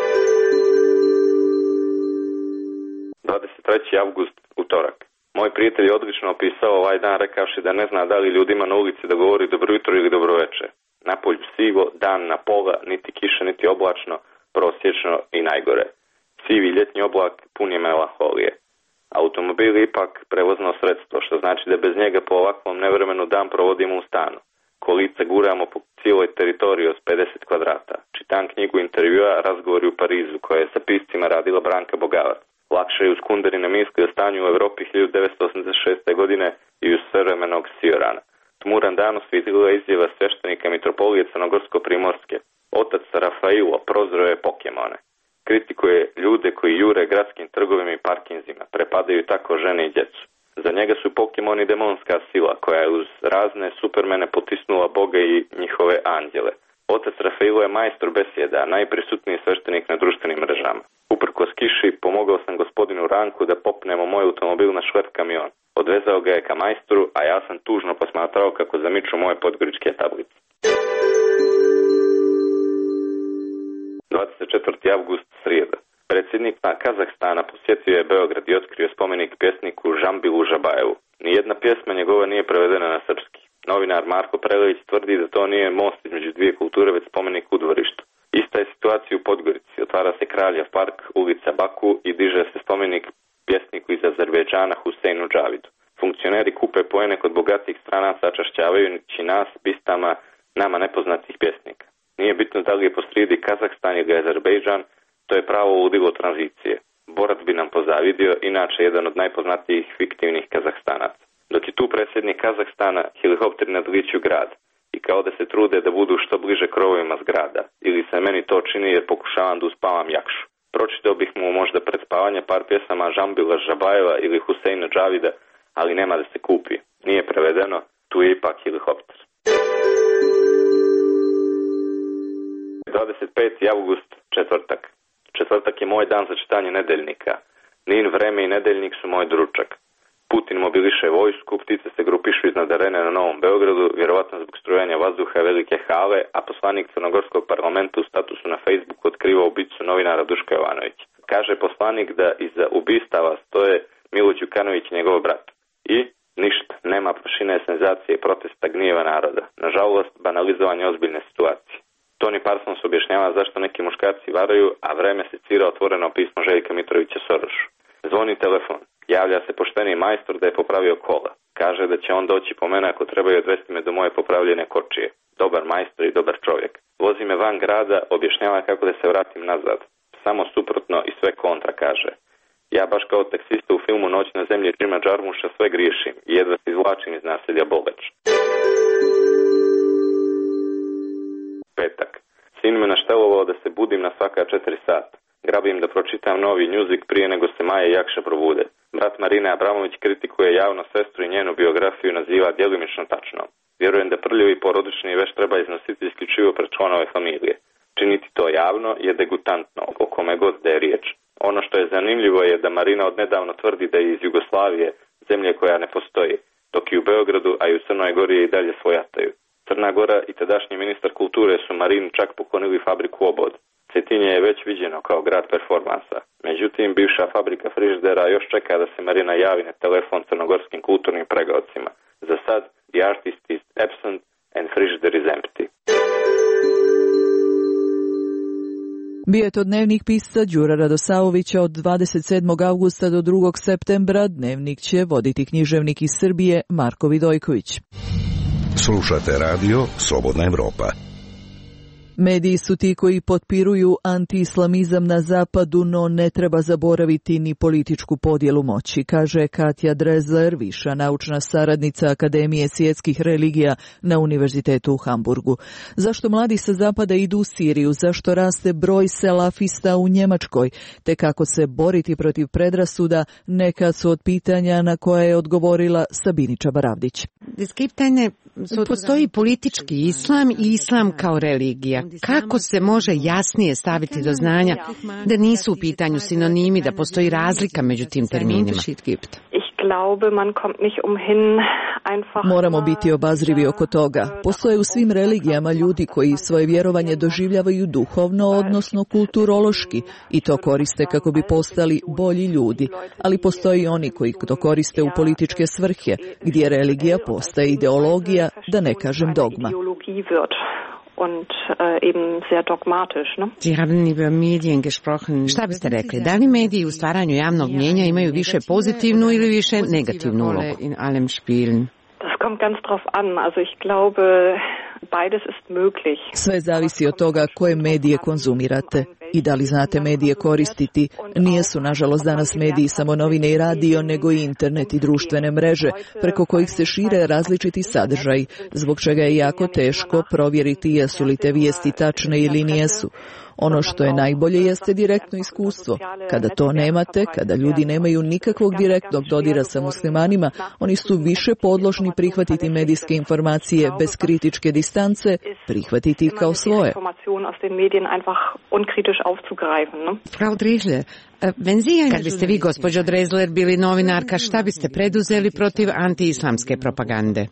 Speaker 10: dvadeset treći avgust, utorak. Moj prijatelj je odlično opisao ovaj dan rekavši da ne zna da li ljudima na ulici da govori dobro jutro ili dobro večer. Napolju sivo, dan na pola, niti kiše, niti oblačno, prosječno i najgore. Sivi ljetnji oblak pun je melanholije. Automobil je ipak prevozno sredstvo, što znači da bez njega po ovakvom nevremenu dan provodimo u stanu. Kolica guramo po cijeloj teritoriji od pedeset kvadrata. Čitam knjigu intervjua Razgovori u Parizu, koja je sa piscima radila Branka Bogavac. Lakše je uz kunderine misli o stanju u Evropi hiljadu devetsto osamdeset šeste. godine i uz savremenog Siorana. Tmuran dan osvijetlila izjava sveštenika mitropolije Crnogorsko-primorske. Otac Rafailo prozreo je Pokemone. Kritikuje ljude koji jure gradskim trgovima i parkinzima, prepadaju tako žene i djecu. Za njega su Pokemoni demonska sila koja je uz razne supermene potisnula Boga i njihove anđele. Otac Rafailo je majstor besjeda, najprisutniji sveštenik na društvenim mrežama. Uprkos kiši pomogao sam gospodinu Ranku da popnemo moj automobil na šlep kamion. Odvezao ga je ka majstoru, a ja sam tužno posmatrao kako zamiču moje podgoričke tablice. dvadeset četvrti avgust, srijeda. Predsjednik Kazahstana posjetio je Beograd i otkrio spomenik pjesniku Žambilu Žabajevu. Nijedna pjesma njegova nije prevedena na srpski. Novinar Marko Prelević tvrdi da to nije most između dvije kulture, već spomenik u dvorištu. Ista je situacija u Podgorici. Otvara se Kraljev park, ulica Baku i diže se spomenik pjesniku iz Azerbejdžana Huseinu Džavidu. Funkcioneri kupe poene kod bogatih stranaca, čašćavajući nas pistama nama nepoznatih pjesnika. Nije bitno da li je posrijedi Kazahstan ili Azerbejdžan, to je pravo ludilo tranzicije. Borac bi nam pozavidio, inače jedan od najpoznatijih fiktivnih Kazahstanaca. Dok je tu predsjednik Kazahstana, helikopteri nadliču grad i kao da se trude da budu što bliže krovovima zgrada, ili se meni to čini jer pokušavam da uspavam jakšu. Pročitao bih mu možda pred spavanje par pjesama Žambila Žabajeva ili Huseina Džavida, ali nema da se kupi. Nije prevedeno, tu je ipak helikopter. dvadeset peti avgust, četvrtak. Četvrtak je moj dan za čitanje nedeljnika. Nin, Vreme i Nedeljnik su moj dručak. Putin mobiliše vojsku, ptice se grupišu iznad arene na Novom Beogradu, vjerovatno zbog strujanja vazduha velike hale, a poslanik Crnogorskog parlamenta u statusu na Facebooku otkriva ubicu novinara Duška Jovanovića. Kaže poslanik da iza ubistava stoje Milo Đukanović i njegov brat. I ništa, nema prašine senzacije i protesta gnjeva naroda. Nažalost, banalizovanje ozbiljne situacije. Tony Parsons objašnjava zašto neki muškarci varaju, a Vreme se cira otvoreno pismo Željka Mitrovića Sorošu. Zvoni telefon. Javlja se pošteni majstor da je popravio kola. Kaže da će on doći po mene ako trebaju odvesti me do moje popravljene kočije. Dobar majstor i dobar čovjek. Vozi me van grada, objašnjava kako da se vratim nazad. Samo suprotno i sve kontra, kaže. Ja baš kao taksista u filmu Noć na zemlji Jima Jarmusha sve griješim i jedva se izvlačim iz naselja Boleč. Petak. Sin me naštelovao da se budim na svaka četiri sata. Grabim da pročitam novi Newsweek prije nego se Maja i Jakša probude. Brat Marine Abramović kritikuje javno sestru i njenu biografiju naziva djelimično tačnom. Vjerujem da prljavi porodični veš treba iznositi isključivo pred članove familije. Činiti to javno je degutantno, o kome god da je riječ. Ono što je zanimljivo je da Marina odnedavno tvrdi da je iz Jugoslavije, zemlje koja ne postoji, dok i u Beogradu, a i u Crnoj Gori je i dalje svojataju. Crna Gora i tadašnji ministar kulture su Marinu čak poklonili fabriku Obod. Cetinje je već viđeno kao grad performansa. Međutim, bivša fabrika frižidera još čeka da se Marina javi na telefon crnogorskim kulturnim pregaocima. Za sad, the artist is absent and frigider is empty.
Speaker 7: Bio je to dnevnik pisca Đura Radosavovića od dvadeset sedmog avgusta do drugog septembra. Dnevnik će voditi književnik iz Srbije Marko Vidojković.
Speaker 2: Slušate radio Slobodna Evropa.
Speaker 7: Mediji su ti koji potpiruju antiislamizam na zapadu, no ne treba zaboraviti ni političku podjelu moći, kaže Katja Drezler, viša naučna saradnica Akademije svjetskih religija na Univerzitetu u Hamburgu. Zašto mladi sa zapada idu u Siriju, zašto raste broj selafista u Njemačkoj, te kako se boriti protiv predrasuda, neka su od pitanja na koje je odgovorila Sabini Čabaravdić.
Speaker 4: Postoji politički islam i islam kao religija. Kako se može jasnije staviti do znanja da nisu u pitanju sinonimi, da postoji razlika među tim terminima?
Speaker 7: Moramo biti obazrivi oko toga. Postoje u svim religijama ljudi koji svoje vjerovanje doživljavaju duhovno, odnosno kulturološki, i to koriste kako bi postali bolji ljudi. Ali postoji oni koji to koriste u političke svrhe, gdje religija postaje ideologija, da ne kažem dogma.
Speaker 4: Und äh, eben sehr dogmatisch, ne? Sie haben über Medien gesprochen. Šta biste rekli? Da li mediji u stvaranju javnog mnjenja imaju više pozitivnu ili više negativnu ulogu? In allem spielen. Das kommt ganz drauf an. Also ich glaube, beides ist möglich.
Speaker 7: Sve zavisi od toga koje medije konzumirate i da li znate medije koristiti. Nijesu, nažalost, danas mediji samo novine i radio, nego i internet i društvene mreže, preko kojih se šire različiti sadržaji, zbog čega je jako teško provjeriti jesu li te vijesti tačne ili nijesu. Ono što je najbolje jeste direktno iskustvo. Kada to nemate, kada ljudi nemaju nikakvog direktnog dodira sa muslimanima, oni su više podložni prihvatiti medijske informacije bez kritičke distance, prihvatiti kao svoje.
Speaker 4: Frau Drezler, kad biste vi, gospođo Drezler, bili novinarka, šta biste preduzeli protiv antiislamske propagande?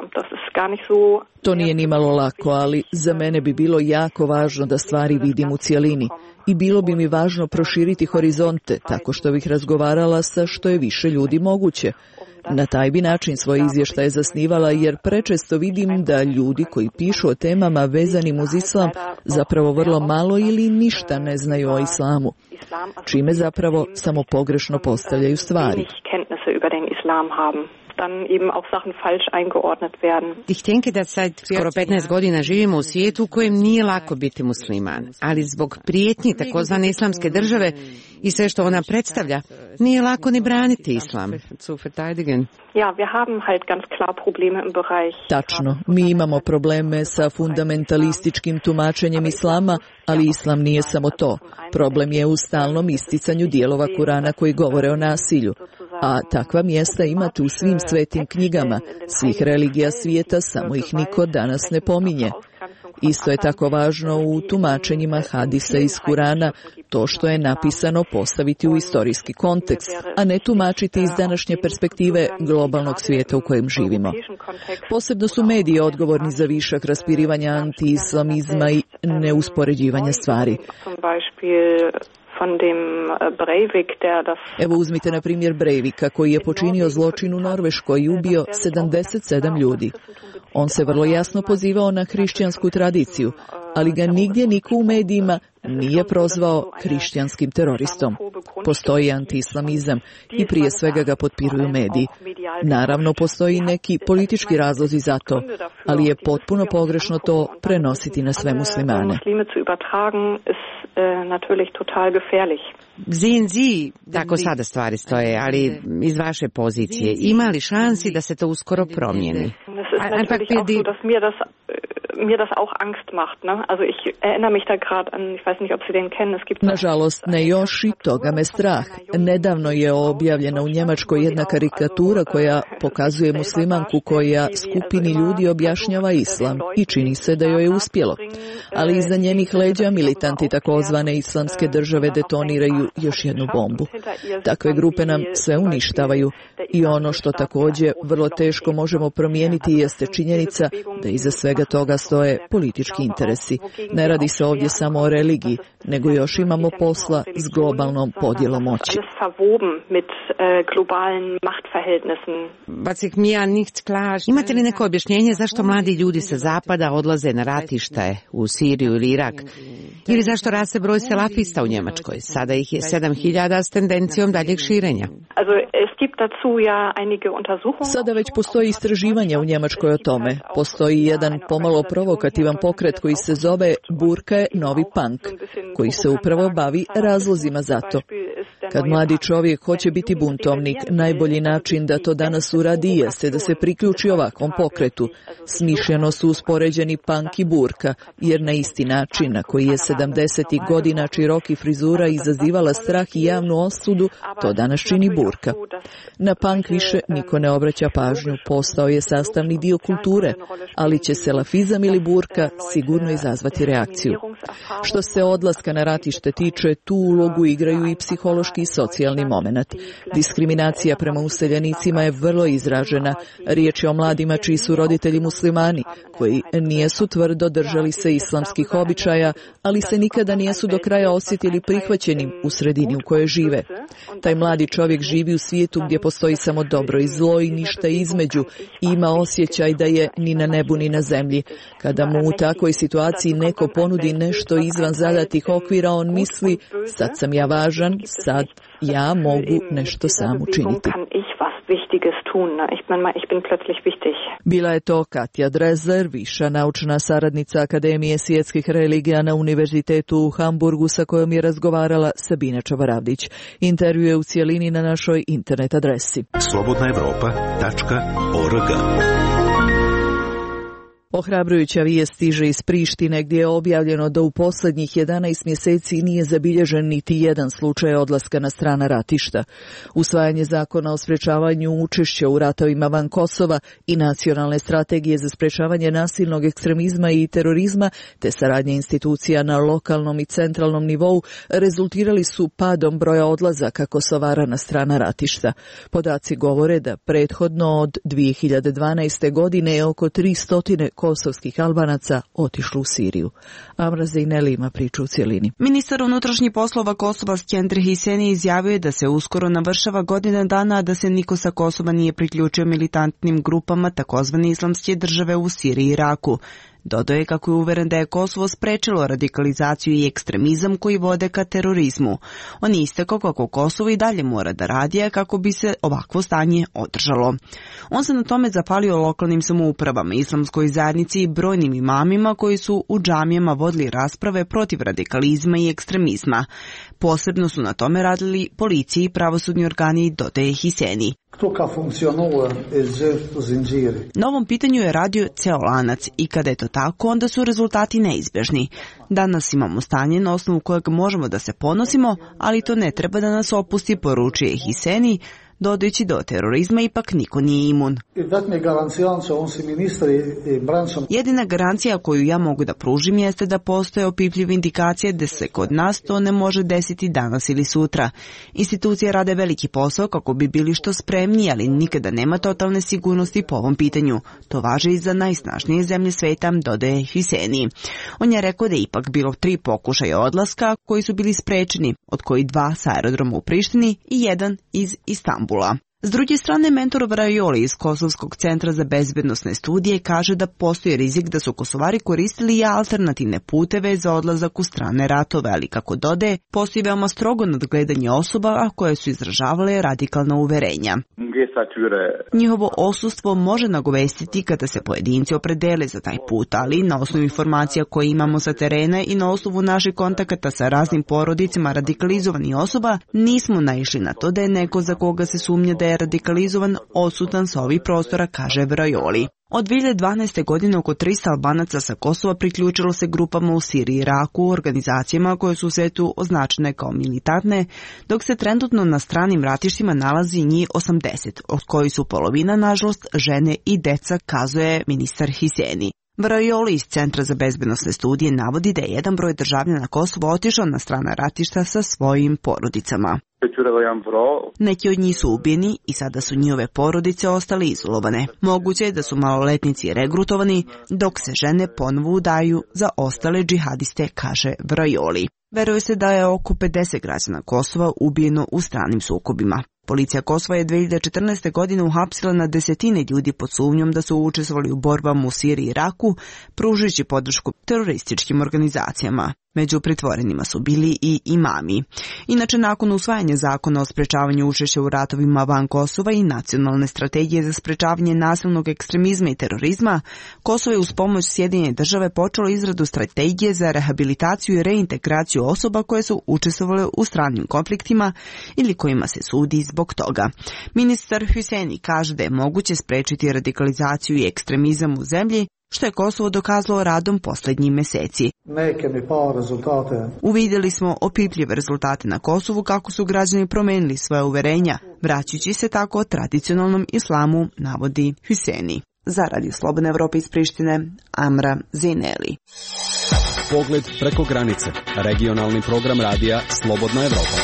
Speaker 7: To nije nimalo lako, ali za mene bi bilo jako važno da stvari vidim u cjelini. I bilo bi mi važno proširiti horizonte, tako što bih razgovarala sa što je više ljudi moguće. Na taj bi način svoje izvještaje zasnivala, jer prečesto vidim da ljudi koji pišu o temama vezanim uz islam zapravo vrlo malo ili ništa ne znaju o islamu, čime zapravo samo pogrešno postavljaju stvari.
Speaker 4: Skoro petnaest godina živimo u svijetu u kojem nije lako biti musliman, ali zbog prijetnji takozvane islamske države i sve što ona predstavlja, nije lako ni braniti islam.
Speaker 7: Tačno, mi imamo probleme sa fundamentalističkim tumačenjem islama, ali islam nije samo to. Problem je u stalnom isticanju dijelova Kurana koji govore o nasilju. A takva mjesta imate u svim svetim knjigama, svih religija svijeta, samo ih niko danas ne pominje. Isto je tako važno u tumačenjima hadisa iz Kurana, to što je napisano postaviti u istorijski kontekst, a ne tumačiti iz današnje perspektive globalnog svijeta u kojem živimo. Posebno su mediji odgovorni za višak raspirivanja antiislamizma i neuspoređivanja stvari. Evo uzmite na primjer Breivika, koji je počinio zločin u Norveškoj i ubio sedamdeset sedam ljudi. On se vrlo jasno pozivao na hrišćansku tradiciju, ali ga nigdje niko u medijima nije prozvao hrišćanskim teroristom. Postoji antiislamizam i prije svega ga potpiruju mediji. Naravno, postoji neki politički razlozi za to, ali je potpuno pogrešno to prenositi na sve muslimane.
Speaker 4: Zinzi, tako sada stvari stoje, ali iz vaše pozicije, ima li šansi da se to uskoro promijeni?
Speaker 9: mir das auch Angst macht, ne? Also ich erinnere mich da gerade an, ich weiß nicht ob Sie den kennen, es gibt...
Speaker 7: Nažalost, ne još i toga me strah. Nedavno je objavljena u Njemačkoj jedna karikatura koja pokazuje muslimanku koja skupini ljudi objašnjava islam i čini se da joj je uspjelo. Ali iza njenih leđa militanti takozvane islamske države detoniraju još jednu bombu. Takve grupe nam sve uništavaju i ono što također vrlo teško možemo promijeniti jeste činjenica da iza svega toga stoje politički interesi. Ne radi se ovdje samo o religiji, nego još imamo posla s globalnom podjelom moći.
Speaker 4: Imate li neko objašnjenje zašto mladi ljudi sa zapada odlaze na ratište u Siriju ili Irak? Ili zašto raste broj selafista u Njemačkoj? Sada ih je sedam hiljada s tendencijom daljeg širenja.
Speaker 7: Sada već postoji istraživanje u Njemačkoj o tome. Postoji jedan pomalo provokativan pokret koji se zove Burka je novi punk, koji se upravo bavi razlozima za to. Kad mladi čovjek hoće biti buntovnik, najbolji način da to danas uradi jeste da se priključi ovakvom pokretu. Smišljeno su uspoređeni punk i burka, jer na isti način na koji je sedamdesetih godina široki frizura izazivala strah i javnu osudu, to danas čini burka. Na punk više niko ne obraća pažnju, postao je sastavni dio kulture, ali će selafizam ili burka sigurno izazvati reakciju. Što se odlaska na ratište tiče, tu ulogu igraju i psihološki i socijalni moment. Diskriminacija prema useljenicima je vrlo izražena. Riječ je o mladima čiji su roditelji muslimani, koji nijesu tvrdo držali se islamskih običaja, ali se nikada nijesu do kraja osjetili prihvaćenim u sredini u kojoj žive. Taj mladi čovjek živi u svijetu gdje postoji samo dobro i zlo i ništa između i ima osjećaj da je ni na nebu ni na zemlji. Kada mu u takvoj situaciji neko ponudi nešto izvan zadatih okvira, on misli, sad sam ja važan, sad ja mogu nešto sam učiniti. Bila je to Katja Drezer, viša naučna saradnica Akademije svjetskih religija na Univerzitetu u Hamburgu, sa kojom je razgovarala Sabina Čavaravdić. Intervju je u cijelini na našoj internet adresi.
Speaker 2: slobodna evropa tačka org.
Speaker 7: Ohrabrujuća vijest stiže iz Prištine, gdje je objavljeno da u posljednjih jedanaest mjeseci nije zabilježen niti jedan slučaj odlaska na strana ratišta. Usvajanje zakona o sprečavanju učešća u ratovima van Kosova i nacionalne strategije za sprečavanje nasilnog ekstremizma i terorizma, te saradnje institucija na lokalnom i centralnom nivou, rezultirali su padom broja odlazaka Kosovara na strana ratišta. Podaci govore da prethodno od dvije hiljade dvanaeste. godine je oko tristo kosovskih Albanaca otišlo u Siriju. Amra Zejneli ima priču u cijelini.
Speaker 12: Ministar unutrašnjih poslova Kosova Skender Hiseni izjavio je da se uskoro navršava godina dana, a da se niko sa Kosova nije priključio militantnim grupama takozvane islamske države u Siriji i Iraku. Dodao je kako je uveren da je Kosovo sprečilo radikalizaciju i ekstremizam koji vode ka terorizmu. On je istakao kako Kosovo i dalje mora da radi kako bi se ovakvo stanje održalo. On se na tome zapalio lokalnim samoupravama, islamskoj zajednici i brojnim imamima koji su u džamijama vodili rasprave protiv radikalizma i ekstremizma. Posebno su na tome radili policiji i pravosudni organi, dodaje Hiseni. Na ovom pitanju je radio ceo lanac i kada je to tako, onda su rezultati neizbežni. Danas imamo stanje na osnovu kojeg možemo da se ponosimo, ali to ne treba da nas opusti, poručuje Hiseni, dodajući do terorizma ipak niko nije imun. Jedina garancija koju ja mogu da pružim jeste da postoje opipljive indikacije da se kod nas to ne može desiti danas ili sutra. Institucije rade veliki posao kako bi bili što spremniji, ali nikada nema totalne sigurnosti po ovom pitanju. To važi i za najsnažnije zemlje sveta, dodaje Hiseni. On je rekao da je ipak bilo tri pokušaja odlaska koji su bili sprečeni, od koji dva sa aerodroma u Prištini i jedan iz Istanbula. S druge strane, mentor Vrajoli iz Kosovskog centra za bezbednosne studije kaže da postoji rizik da su Kosovari koristili i alternativne puteve za odlazak u strane ratove, ali kako dodaje, postoji veoma strogo nadgledanje osoba koje su izražavale radikalna uverenja. Njihovo osustvo može nagovestiti kada se pojedinci opredele za taj put, ali na osnovu informacija koje imamo sa terena i na osnovu naših kontakata sa raznim porodicama radikalizovanih osoba, nismo naišli na to da je neko za koga se sumnja da je radikalizovan odsutan sa ovih prostora, kaže Vrajoli. Od dvije hiljade dvanaeste. godine oko tristo Albanaca sa Kosova priključilo se grupama u Siriji i Iraku, organizacijama koje su u svetu označene kao militarne, dok se trenutno na stranim ratištima nalazi njih osamdeset, od koji su polovina, nažalost, žene i deca, kazuje ministar Hiseni. Vrajoli iz Centra za bezbednosne studije navodi da je jedan broj državljana Kosova otišao na strana ratišta sa svojim porodicama. Neki od njih su ubijeni i sada su njihove porodice ostale izolovane. Moguće je da su maloletnici regrutovani, dok se žene ponovo udaju za ostale džihadiste, kaže Vrajoli. Veruje se da je oko pedeset građana Kosova ubijeno u stranim sukobima. Policija Kosova je dvije hiljade četrnaeste. godine uhapsila na desetine ljudi pod sumnjom da su učestvovali u borbama u Siriji i Iraku, pružujući podršku terorističkim organizacijama. Među pritvorenima su bili i imami. Inače, nakon usvajanja zakona o sprečavanju učešća u ratovima van Kosova i nacionalne strategije za sprečavanje nasilnog ekstremizma i terorizma, Kosovo je uz pomoć Sjedinjenih država počelo izradu strategije za rehabilitaciju i reintegraciju osoba koje su učestvovale u stranim konfliktima ili kojima se sudi zbog toga. Ministar Hiseni kaže da je moguće sprečiti radikalizaciju i ekstremizam u zemlji, što je Kosovo dokazalo radom posljednjih meseci. Uvidjeli smo opipljive rezultate na Kosovu kako su građani promenili svoje uverenja, vraćajući se tako tradicionalnom islamu, navodi Hiseni. Za Radio Slobodne Evrope iz Prištine, Amra Zineli.
Speaker 13: Pogled preko granice. Regionalni program radija Slobodna Evropa.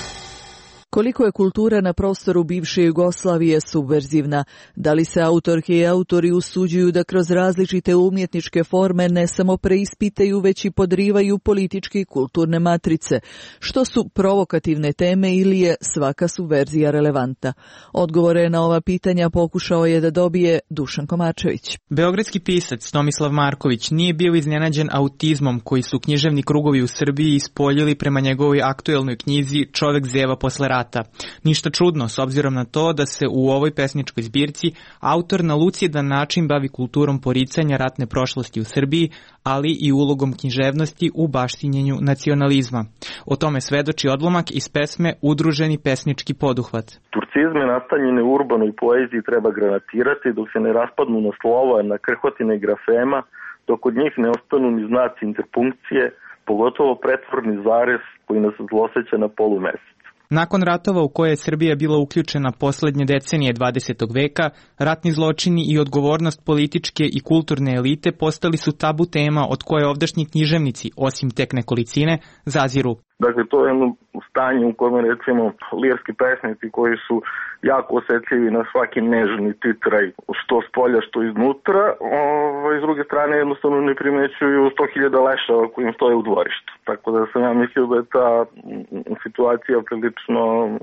Speaker 7: Koliko je kultura na prostoru bivše Jugoslavije subverzivna? Da li se autorke i autori usuđuju da kroz različite umjetničke forme ne samo preispitaju, već i podrivaju političke i kulturne matrice? Što su provokativne teme ili je svaka subverzija relevantna? Odgovore na ova pitanja pokušao je da dobije Dušan Komačević.
Speaker 14: Beogradski pisac Tomislav Marković nije bio iznenađen autizmom koji su književni krugovi u Srbiji ispoljili prema njegovoj aktuelnoj knjizi Čovek zeva posle rata. Ništa čudno, s obzirom na to da se u ovoj pesničkoj zbirci autor na lucidan način bavi kulturom poricanja ratne prošlosti u Srbiji, ali i ulogom književnosti u baštinjenju nacionalizma. O tome svedoči odlomak iz pesme Udruženi pesnički poduhvat.
Speaker 11: Turcizme nastanjene u urbanoj poeziji treba granatirati dok se ne raspadnu na slova, na krhotine grafema, dok od njih ne ostanu ni znaci interpunkcije, pogotovo pretvorni zarez koji nas zloseća na polumesec.
Speaker 14: Nakon ratova u koje je Srbija bila uključena poslednje decenije dvadesetog veka, ratni zločini i odgovornost političke i kulturne elite postali su tabu tema od koje ovdašnji književnici, osim tek nekolicine, zaziru.
Speaker 11: Dakle, to je jedno stanje u kojem, recimo, lirski pesnici koji su jako osjetljivi na svaki nežni titraj, što s polja, što iznutra, ovaj, s druge strane jednostavno ne primećuju sto hiljada lešava koji im stoje u dvorištu. Tako da sam ja mislio da je ta situacija prilično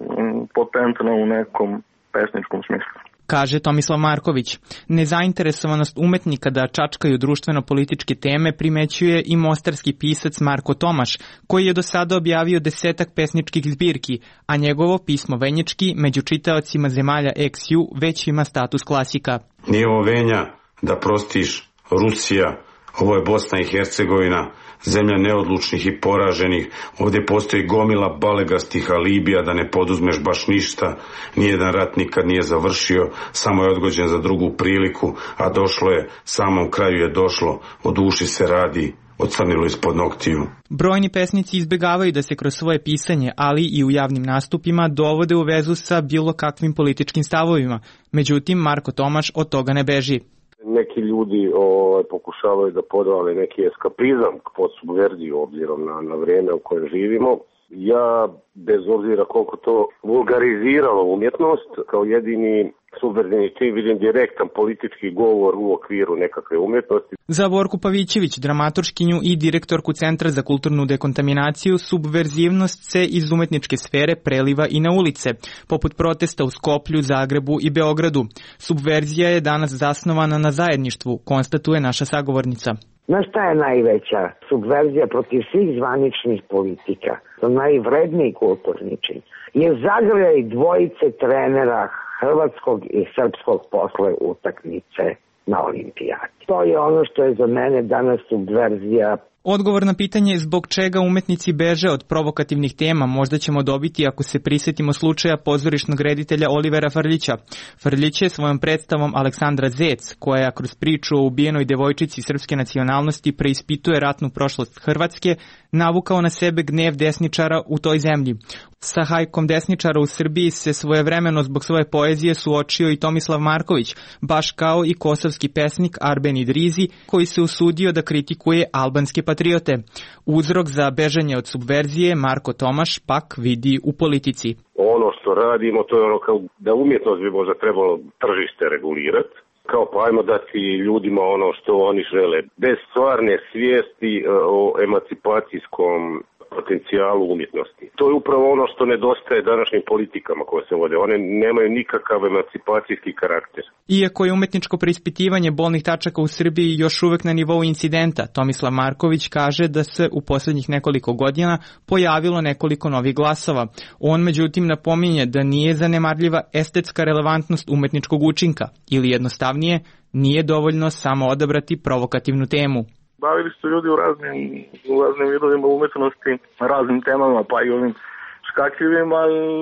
Speaker 11: potentna u nekom pesničkom smislu.
Speaker 14: Kaže Tomislav Marković. Nezainteresovanost umetnika da čačkaju društveno-političke teme primećuje i mostarski pisac Marko Tomaš, koji je do sada objavio desetak pesničkih zbirki, a njegovo pismo Venječki među čitaocima zemalja eks ju već ima status klasika.
Speaker 15: Nije ovo Venja da prostiš Rusija, ovo je Bosna i Hercegovina, zemlja neodlučnih i poraženih, ovdje postoji gomila balegastih alibija da ne poduzmeš baš ništa, nijedan rat nikad nije završio, samo je odgođen za drugu priliku, a došlo je, samo u kraju je došlo, o duši se radi, ocrnilo ispod noktiju.
Speaker 14: Brojni pesnici izbegavaju da se kroz svoje pisanje, ali i u javnim nastupima, dovode u vezu sa bilo kakvim političkim stavovima. Međutim, Marko Tomaš od toga ne beži.
Speaker 16: Neki ljudi o, pokušavaju da podvale neki eskapizam pod subverziju obzirom na, na vrijeme u kojem živimo. Ja, bez obzira koliko to vulgariziralo umjetnost, kao jedini subverzivni čin vidim direktan politički govor u okviru nekakve umjetnosti.
Speaker 14: Za Borku Pavićević, dramaturškinju i direktorku Centra za kulturnu dekontaminaciju, subverzivnost se iz umetničke sfere preliva i na ulice, poput protesta u Skoplju, Zagrebu i Beogradu. Subverzija je danas zasnovana na zajedništvu, konstatuje naša sagovornica.
Speaker 17: Znaš šta je najveća subverzija protiv svih zvaničnih politika? To najvredniji kulturni čin je zagrljaj dvojice trenera hrvatskog i srpskog posle utakmice na olimpijadi. To je ono što je za mene danas subverzija
Speaker 14: Odgovor na pitanje zbog čega umetnici beže od provokativnih tema možda ćemo dobiti ako se prisjetimo slučaja pozorišnog reditelja Olivera Frljića. Frljić je svojom predstavom Aleksandra Zec, koja kroz priču o ubijenoj devojčici srpske nacionalnosti preispituje ratnu prošlost Hrvatske, navukao na sebe gnev desničara u toj zemlji. Sa hajkom desničara u Srbiji se svojevremeno zbog svoje poezije suočio i Tomislav Marković, baš kao i kosovski pesnik Arben Idrizi, koji se usudio da kritikuje albanske patriote. Uzrok za bežanje od subverzije Marko Tomaš pak vidi u politici.
Speaker 16: Ono što radimo, to je ono kao da umjetnost bi možda trebalo tržište regulirati. Kao pa ajmo dati ljudima ono što oni žele. Bez stvarne svijesti o emancipacijskom potencijalu umjetnosti. To je upravo ono što nedostaje današnjim politikama koje se vode. One nemaju nikakav emancipacijski karakter.
Speaker 14: Iako je umetničko preispitivanje bolnih tačaka u Srbiji još uvek na nivou incidenta, Tomislav Marković kaže da se u posljednjih nekoliko godina pojavilo nekoliko novih glasova. On međutim napominje da nije zanemarljiva estetska relevantnost umetničkog učinka ili jednostavnije nije dovoljno samo odabrati provokativnu temu.
Speaker 11: Bavili su ljudi u raznim, u raznim vidovima umetnosti, raznim temama, pa i ovim škakljivima,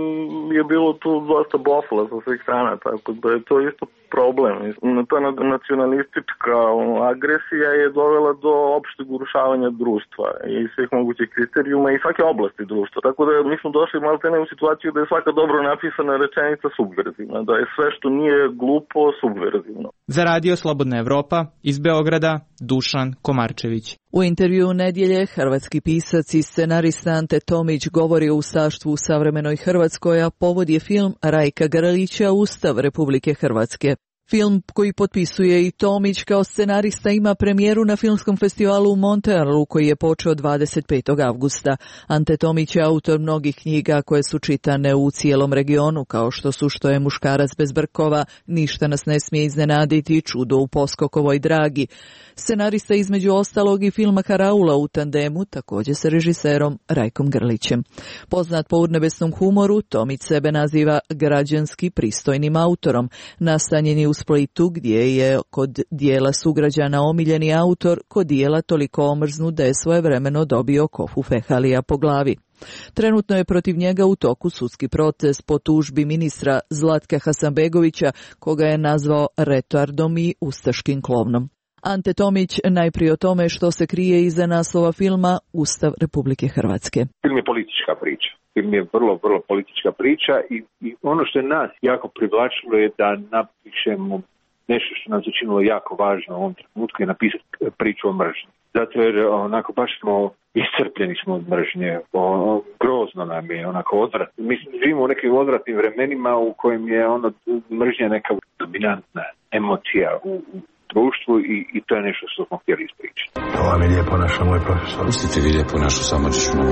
Speaker 11: je bilo tu dosta bofla sa svih strana, tako da je to isto problem. Ta nacionalistička agresija je dovela do opšteg urušavanja društva i svih mogućih kriterijuma i svake oblasti društva. Tako da mi smo došli maltene u situaciju da je svaka dobro napisana rečenica subverzivna, da je sve što nije glupo subverzivno.
Speaker 14: Za Radio Slobodna Evropa iz Beograda, Dušan Komarčević.
Speaker 7: U intervju nedjelje hrvatski pisac i scenarista Ante Tomić govori o ustaštvu u savremenoj Hrvatskoj, a povod je film Rajka Grlića Ustav Republike Hrvatske. Film koji potpisuje i Tomić kao scenarista ima premijeru na filmskom festivalu u Montrealu koji je počeo dvadeset petog avgusta. Ante Tomić je autor mnogih knjiga koje su čitane u cijelom regionu, kao što su Što je muškarac bez brkova, Ništa nas ne smije iznenaditi, Čudo u Poskokovoj dragi. Scenarista između ostalog i filma Karaula u tandemu, također sa režiserom Rajkom Grlićem. Poznat po urnebesnom humoru, Tomić sebe naziva građanski pristojnim autorom. Nastanjen je u Splitu gdje je kod dijela sugrađana omiljeni autor, kod dijela toliko omrznut da je svojevremeno dobio kofu fekalija po glavi. Trenutno je protiv njega u toku sudski proces po tužbi ministra Zlatka Hasanbegovića, koga je nazvao retardom i ustaškim klovnom. Ante Tomić najprije o tome što se krije iza naslova filma Ustav Republike Hrvatske.
Speaker 5: Film je politička priča. Film je vrlo, vrlo politička priča i, i ono što je nas jako privlačilo je da napišemo nešto što nas učinilo jako važno u ovom trenutku je napisati priču o mržnji. Zato jer onako baš smo iscrpljeni smo od mržnje, o, grozno nam je onako odvrat. Mi živimo u nekim odvratnim vremenima u kojem je ono mržnja neka dominantna emocija u, u društvu i, i to je nešto što smo htjeli ispričati.
Speaker 2: To vam je lijepo našo, moj profesor.
Speaker 18: Pustite vi lijepo našu samočišnu.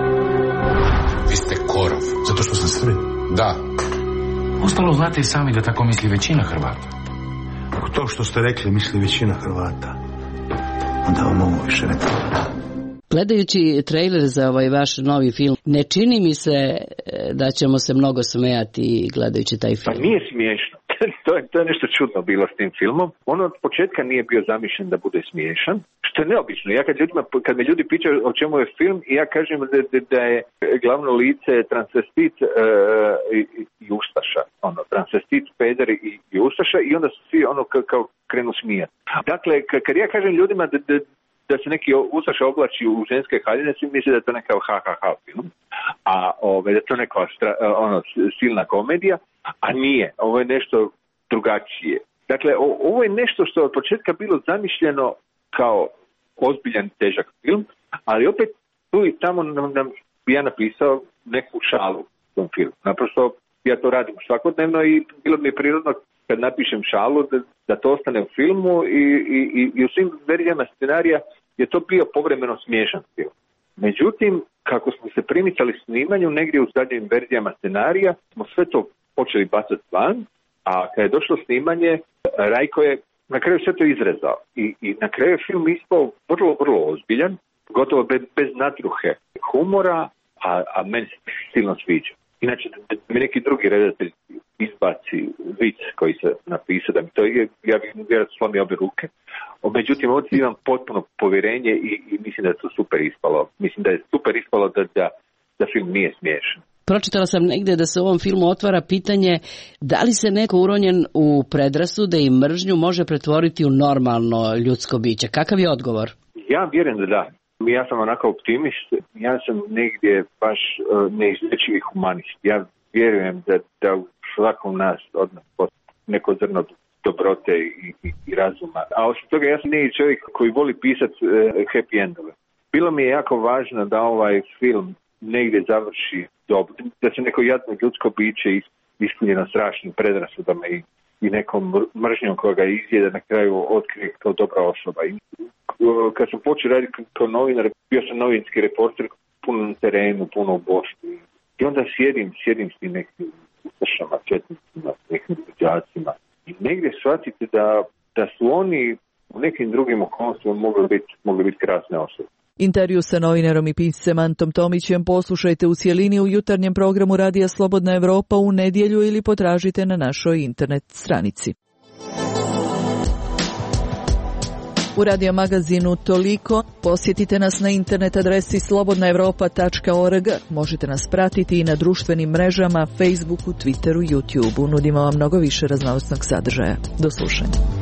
Speaker 18: Vi ste korov.
Speaker 2: Zato što sam Srbin?
Speaker 18: Da.
Speaker 2: Ostalo znate i sami da tako misli većina Hrvata. Ako to što ste rekli misli većina Hrvata, onda vam ovo više ne treba.
Speaker 20: Gledajući trailer za ovaj vaš novi film, ne čini mi se da ćemo se mnogo smejati gledajući taj film.
Speaker 5: Pa nije smiješno. to, je, to je nešto čudno bilo s tim filmom. On od početka nije bio zamišljen da bude smiješan, što je neobično. Ja kad, ljudima, kad me ljudi pitaju o čemu je film, ja kažem da, da, da je glavno lice transvestit uh, i, i ustaša. Ono, transvestit, peder i, i ustaša i onda su svi ono kao, kao krenu smijati. Dakle, kad ja kažem ljudima da, da da se neki ustaša oblači u ženske haljine, svi misle da je to neka ha ha ha film, a ove, da je to neka stra, ono, silna komedija, a nije, ovo je nešto drugačije. Dakle, o, ovo je nešto što od početka bilo zamišljeno kao ozbiljan, težak film, ali opet tu i tamo nam, nam bi ja napisao neku šalu u tom filmu. Naprosto ja to radim svakodnevno i bilo mi je prirodno kad napišem šalu da, da to ostane u filmu i, i, i u svim verzijama scenarija je to bio povremeno smiješan film. Međutim, kako smo se primicali snimanju, negdje u zadnjim verzijama scenarija smo sve to počeli bacati van, a kad je došlo snimanje, Rajko je na kraju sve to izrezao. I, i na kraju je film ispao vrlo, vrlo ozbiljan, gotovo bez, bez natruhe humora, a, a meni se silno sviđa. Inače, da mi neki drugi redatelj izbaci vic koji se napisao, da mi to je, ja bih vjerojatno slomio obje ruke. Međutim, ovdje imam potpuno povjerenje i, i mislim da je to super ispalo. Mislim da je super ispalo da, da, da film nije smiješan.
Speaker 20: Pročitala sam negdje da se u ovom filmu otvara pitanje da li se neko uronjen u predrasude i mržnju može pretvoriti u normalno ljudsko biće. Kakav je odgovor?
Speaker 5: Ja vjerujem da da. Ja sam onako optimist. Ja sam negdje baš uh, neizlječivi humanist. Ja vjerujem da, da u svakom nas od nas postoji neko zrno dobrote i, i, i razuma. A osim toga, ja sam neki čovjek koji voli pisati uh, happy endove. Bilo mi je jako važno da ovaj film negdje završi dobro, da se neko jadno ljudsko biće ispunjeno strašnim predrasudama i, i nekom mržnjom koja ga izjede na kraju otkrije kao dobra osoba. I, kad sam počeo raditi kao novinar, bio sam novinski reporter puno na terenu, puno u Bosni. I onda sjedim, sjedim s tim nekim ustašama, četnicima, nekim đacima. I negdje shvatite da, da su oni u nekim drugim okolnostima mogli biti, mogli biti krasne osobe.
Speaker 7: Intervju sa novinarom i piscem Antom Tomićem poslušajte u cjelini u jutarnjem programu Radija Slobodna Evropa u nedjelju ili potražite na našoj internet stranici. U radio magazinu Toliko posjetite nas na internet adresi slobodna evropa tačka org. Možete nas pratiti i na društvenim mrežama, Facebooku, Twitteru, YouTubeu. Nudimo vam mnogo više raznovrsnog sadržaja. Do slušanja.